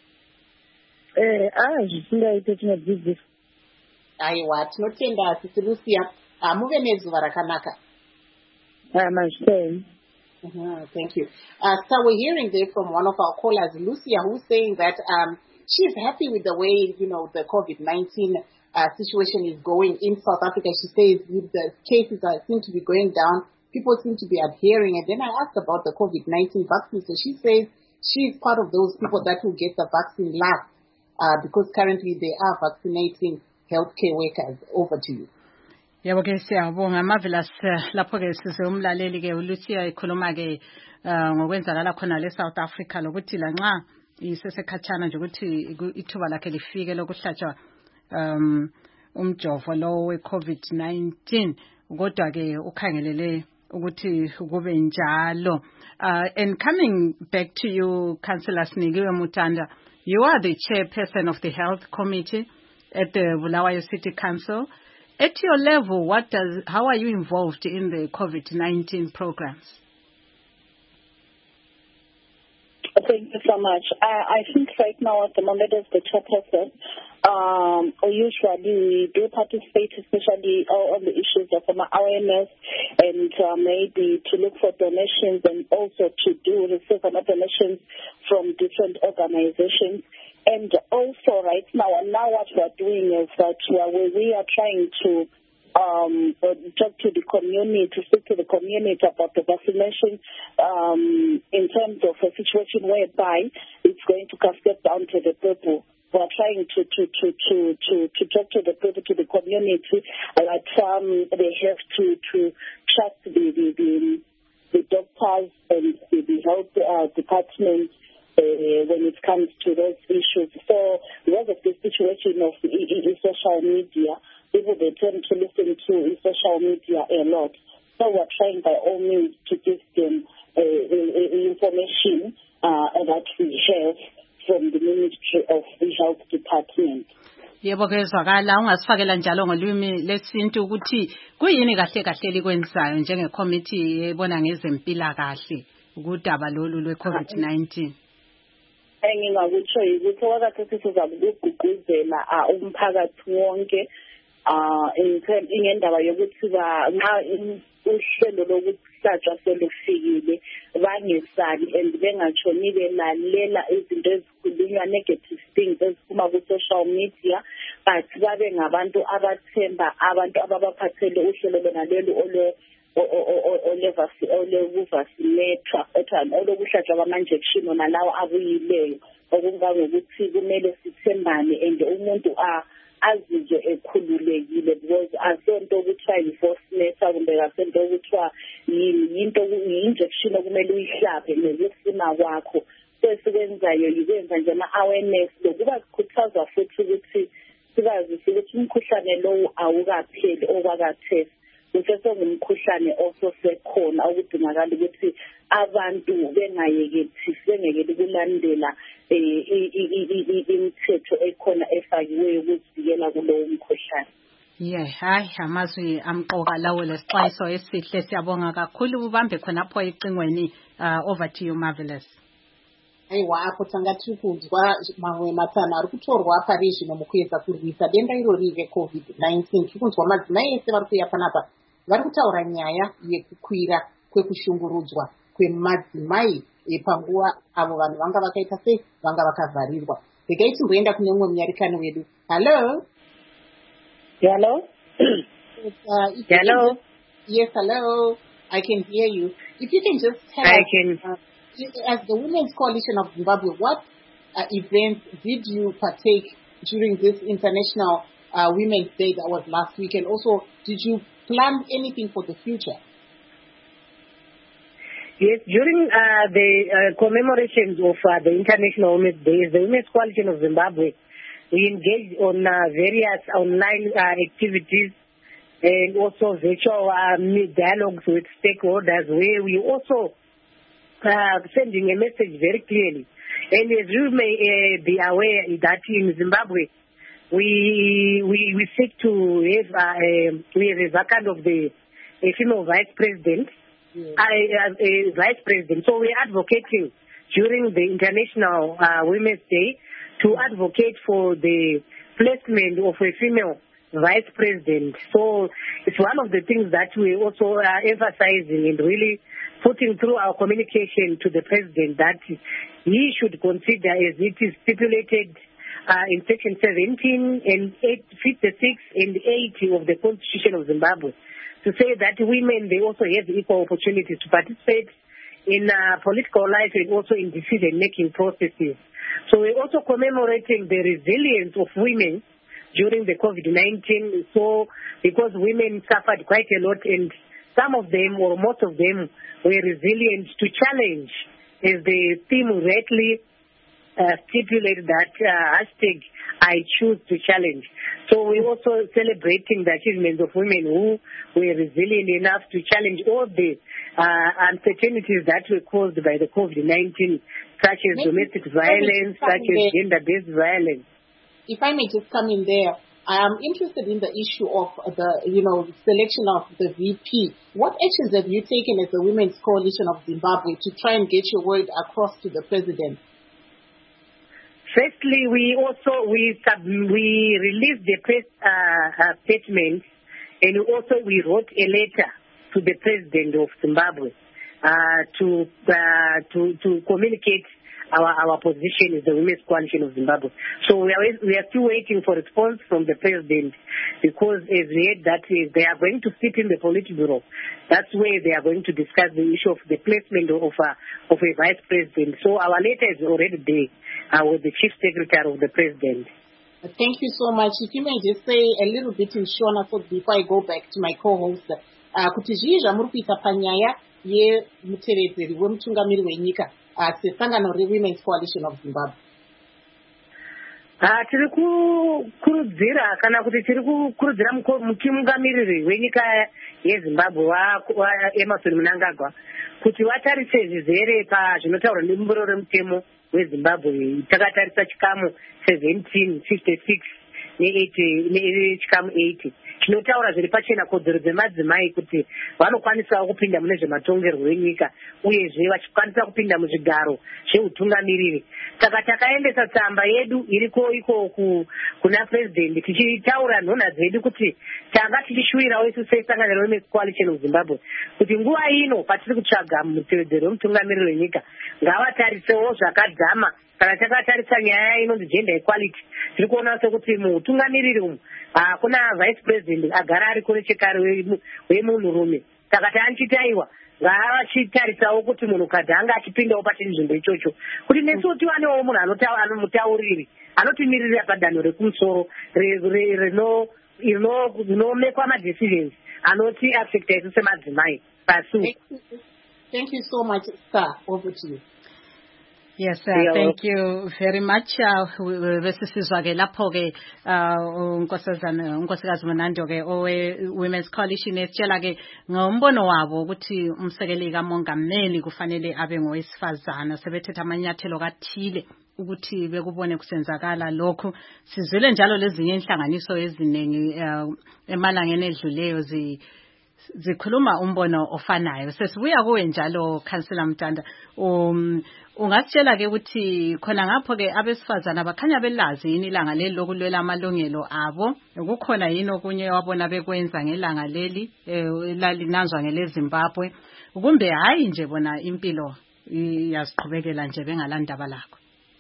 Zvisingaite tinodzidziswa. Aiwa, tinotenda Sisi Lucia. Muve nezuva rakanaka. Mazvitei. Thank you. So we're hearing there from one of our callers, Lucia, who's saying that she's happy with the way, the COVID-19 situation is going in South Africa. She says the cases seem to be going down. People seem to be adhering. And then I asked about the COVID-19 vaccine. So she says she's part of those people that will get the vaccine last because currently they are vaccinating healthcare workers. Over to you. Yebo ke siyabonga marvelous. Lapho ke sizomlaleli ke uLucia ikhuluma ke ngokwenzakala khona le South Africa lokuthi lanxa isesekhatshana nje ukuthi ithuba lakhe lifike lokuhlatshwa umjovo lo weCovid-19, kodwa ke ukhangelele ukuthi kube njalo. And coming back to you, Councillor Sinikiwe Mutanda, you are the chairperson of the Health Committee at the Bulawayo City Council. At your level, how are you involved in the COVID-19 programs? Thank you so much. I think right now at the moment as the chairperson, usually we do participate, especially on the issues of awareness and maybe to look for donations and also to receive donations from different organizations. And also right now what we are doing is that we are trying to talk to the community, to speak to the community about the vaccination in terms of a situation whereby it's going to cascade down to the people. We are trying to talk to the people, to the community, that they have to trust the doctors and the health department when it comes to those issues. So because of the situation of social media, people they tend to listen to social media a lot. So we're trying by all means to give them information that we have from the Ministry of the Health Department. Yebo kezwakala ungasifakela njalo ngolwimi lesintu ukuthi kuyini kahle kahle likwenzayo njenge committee ebona ngezempilakahle ukudaba lolu lwe-COVID-19. Engingakutsho ukuthi wakathe sizakugqugquzela umphakathi wonke ingendaba yokuthi nxa uhlelo lokuhlatshwa selufikile bangesabi and bengatshoni belalela izinto ezikhulunywa negative things eziphuma ku-social media, but babe ngabantu abathemba abantu ababaphathele uhlelo lonalelo olokuhlatshwa kwama-injection nalawo abuyileyo, okungangokuthi kumele sithembane and umuntu azizwe ekhululekile because asento okuthiwa yi-force kumbe asento okuthiwa yi-injection okumele uyihlabe ngokufuna kwakho. So esikwenzayo yikwenza nje ama-awareness lokuba sikhuthaza futhi ukuthi sikazise ukuthi umkhuhlane lowu awukapheli okwakathesi, usesengumkhuhlane ososekhona okudingakala ukuthi abantu bengayekeli kulandela imithetho ekhona efakiweyo ukuzivikela kulowo mkhuhlane. Hayi amazwi amqoka lawo lesixwayiso esihle, siyabonga kakhulu ubambe khonapho ecingweni. Over to you, Marvelous. Aiwa apo tanga tiri kunzwa mamwe matana ari kutorwa pari zvino mukuedza kurwisa denda irori reCOVID-19. Tiri kunzwa madzimai ese vari kuuya panapa vari kutaura nyaya yekukwira kwekushungurudzwa kwemadzimai panguva avo vanhu vanga vakaita sei, vanga vakavharirwa. Regai timboenda kune mumwe munyarikani wedu. Hello. Hello. Hello. Yes, hello. I can hear you. If you can just tell us, as the Women's Coalition of Zimbabwe, what events did you partake during this International Women's Day that was last week? And also, did you plan anything for the future? Yes, during the commemorations of the International Women's Day, the Women's Coalition of Zimbabwe, we engaged on various online activities and also virtual dialogues with stakeholders, where we also sending a message very clearly. And as you may be aware that in Zimbabwe, we seek to have we have a kind of a female vice president. Vice president. So we're advocating during the International Women's Day to advocate for the placement of a female vice president. So it's one of the things that we're also emphasizing and really putting through our communication to the president that he should consider, as it is stipulated in Section 17 and 56 and 80 of the Constitution of Zimbabwe, to say that women, they also have equal opportunities to participate in political life and also in decision-making processes. So we're also commemorating the resilience of women during the COVID-19. So because women suffered quite a lot, and some of them or most of them were resilient to challenge, as the theme rightly stipulate that hashtag I choose to challenge. So we're also celebrating the achievements of women who were resilient enough to challenge all the uncertainties that were caused by the COVID-19, such as domestic violence, such as gender-based violence. If I may just come in there, I am interested in the issue of the, selection of the VP. What actions have you taken as the Women's Coalition of Zimbabwe to try and get your word across to the president? Firstly, we released the press statement, and we wrote a letter to the president of Zimbabwe to communicate our position as the Women's Coalition of Zimbabwe. So we are still waiting for response from the president, because as we heard that they are going to sit in the Politburo. That's where they are going to discuss the issue of the placement of a vice president. So our letter is already there with the chief secretary of the president. Thank you so much. If you may just say a little bit in Shona before I go back to my co-host. Kuti zhizha muri kuita panyaya yemutevedzeri wemutungamiri wenyika sesangano reWomen's Coalition of Zimbabwe. Tiri kukurudzira kana kuti tiri kukurudzira mutungamiriri wenyika yeZimbabwe Emmerson Mnangagwa kuti vatarise zvizere pazvinotaurwa nemumburo remutemo weZimbabwe. Takatarisa chikamu 1756 nechikamu 80 chinotaura zviri pachena kodzero dzemadzimai kuti vanokwanisawo kupinda mune zvematongerwo enyika, uyezve vachikwanisa kupinda muzvigaro zveutungamiriri. Saka takaendesa tsamba yedu iriko iko kuna president tichitaura nhonha dzedu kuti tanga tichishuvirawo isu sesangano reWomen's Coalition of Zimbabwe kuti nguva ino patiri kutsvaga mutevedzeri wemutungamiriri wenyika ngavatarisewo zvakadzama. Kana takatarisa nyaya inonzi gender equality, tiri kuona sekuti mutungamiriri umu kuna vice president agara ariko nechekare wemunhurume. Saka taanchitaiwa ngaavachitarisawo kuti munhukadzi anga achipindawo pachinzvimbo ichocho, kuti nesuwo tiwanewo munhu anomutauriri anotimiririra padanho rekumusoro rinomekwa madecisions anoti affecta isu semadzimai pasi. Thank you so much, sir. Over to you. Yes, thank you very much. Besisizwa ke lapho ke unkosikazi Mnandi ke Women's Coalition esitshela ke ngombono wabo ukuthi umsekeli kamongameli kufanele abe ngowesifazana. Sebethetha amanyathelo kathile ukuthi bekubone kusenzakala lokho. Sizwele njalo lezinye inhlanganiso eziningi emalangeni edluleyo zikhuluma umbono ofanayo. Sesibuya kuwe njalo Councillor Mtanda, ungasitshela ke ukuthi khona ngapho ke abesifazana bakhanya belazi yini ilanga leli lokulwela amalungelo abo, kukhona yini okunye wabona bekwenza ngelanga leli lalinanzwa ngeleZimbabwe, kumbe hayi nje bona impilo yaziqhubekela nje bengalandaba lakho?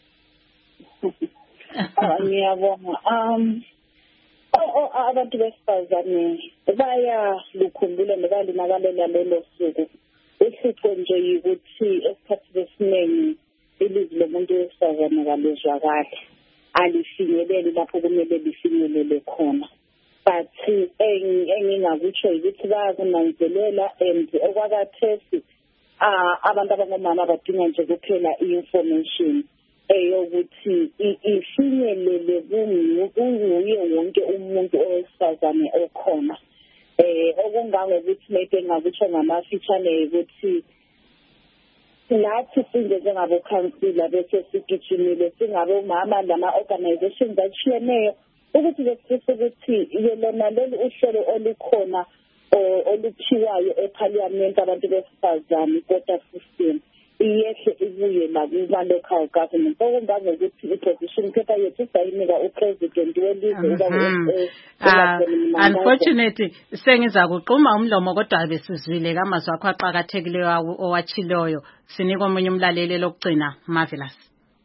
Ngiyabonga. Abantu besifazane bayalukhumbula nebalinakelela lelo suku. Uhlupho nje yikuthi esikhathini esiningi ilizwi lomuntu wesifazane kaluzwakali, alifinyeleli lapho kumele lifinyelele khona. But engingakutsho yikuthi bayakunanzelela, and okwakathesi abantu abangomama badinga nje kuphela i-information eyokuthi ifinyelele kunguye wonke umuntu owesifazane okhona. Okungangokuthi maybe engakutsho ngamafitshane ukuthi nathi sinje njengabokhansila bese sigijimile singabomama lama-organizations atshiyeneyo ukuthi besifisa ukuthi lona lolu uhlelo olukhona oluphiwayo eParliament abantu besifazane quota system iyehle ibuye nakuma-local government. Okungangokuthi i-position paper yethu sayinika upresident welizwe. Unfortunately sengiza kuquma umlomo kodwa besizwile kamazwi akho aqhakathekileyo owatshiloyo. Sinika omunye umlaleli lokugcina. Marvelous.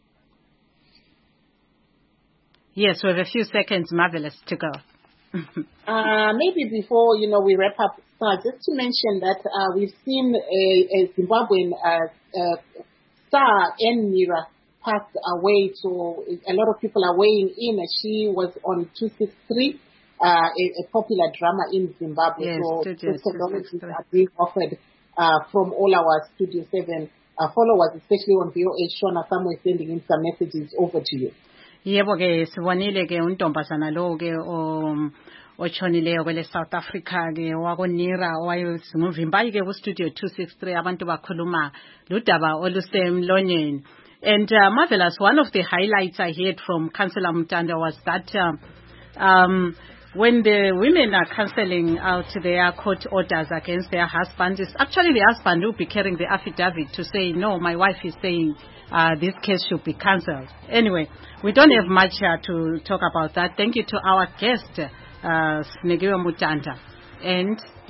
Yes, we have a few seconds, Marvelous, to go. Maybe before we wrap up, just to mention that we've seen a Zimbabwean star, Mira, passed away. So a lot of people are weighing in. She was on 263, a popular drama in Zimbabwe. Yes, so condolences are being offered from all our Studio 7 our followers, especially on VOA. Shona, somewhere sending in some messages over to you. Yebo ke sibonile ke untombazana lo ke ochonileyo kwele South Africa ke wakonira wayesinguvimbayi ke ku studio 263 abantu bakhuluma ludaba olusemlonyeni. And Marvelous, one of the highlights I heard from Councillor Mutanda was that when the women are cancelling out their court orders against their husbands, it's actually the husband who will be carrying the affidavit to say, no, my wife is saying this case should be cancelled. Anyway, we don't have much to talk about that. Thank you to our guest, Snegiwe Mutanda. And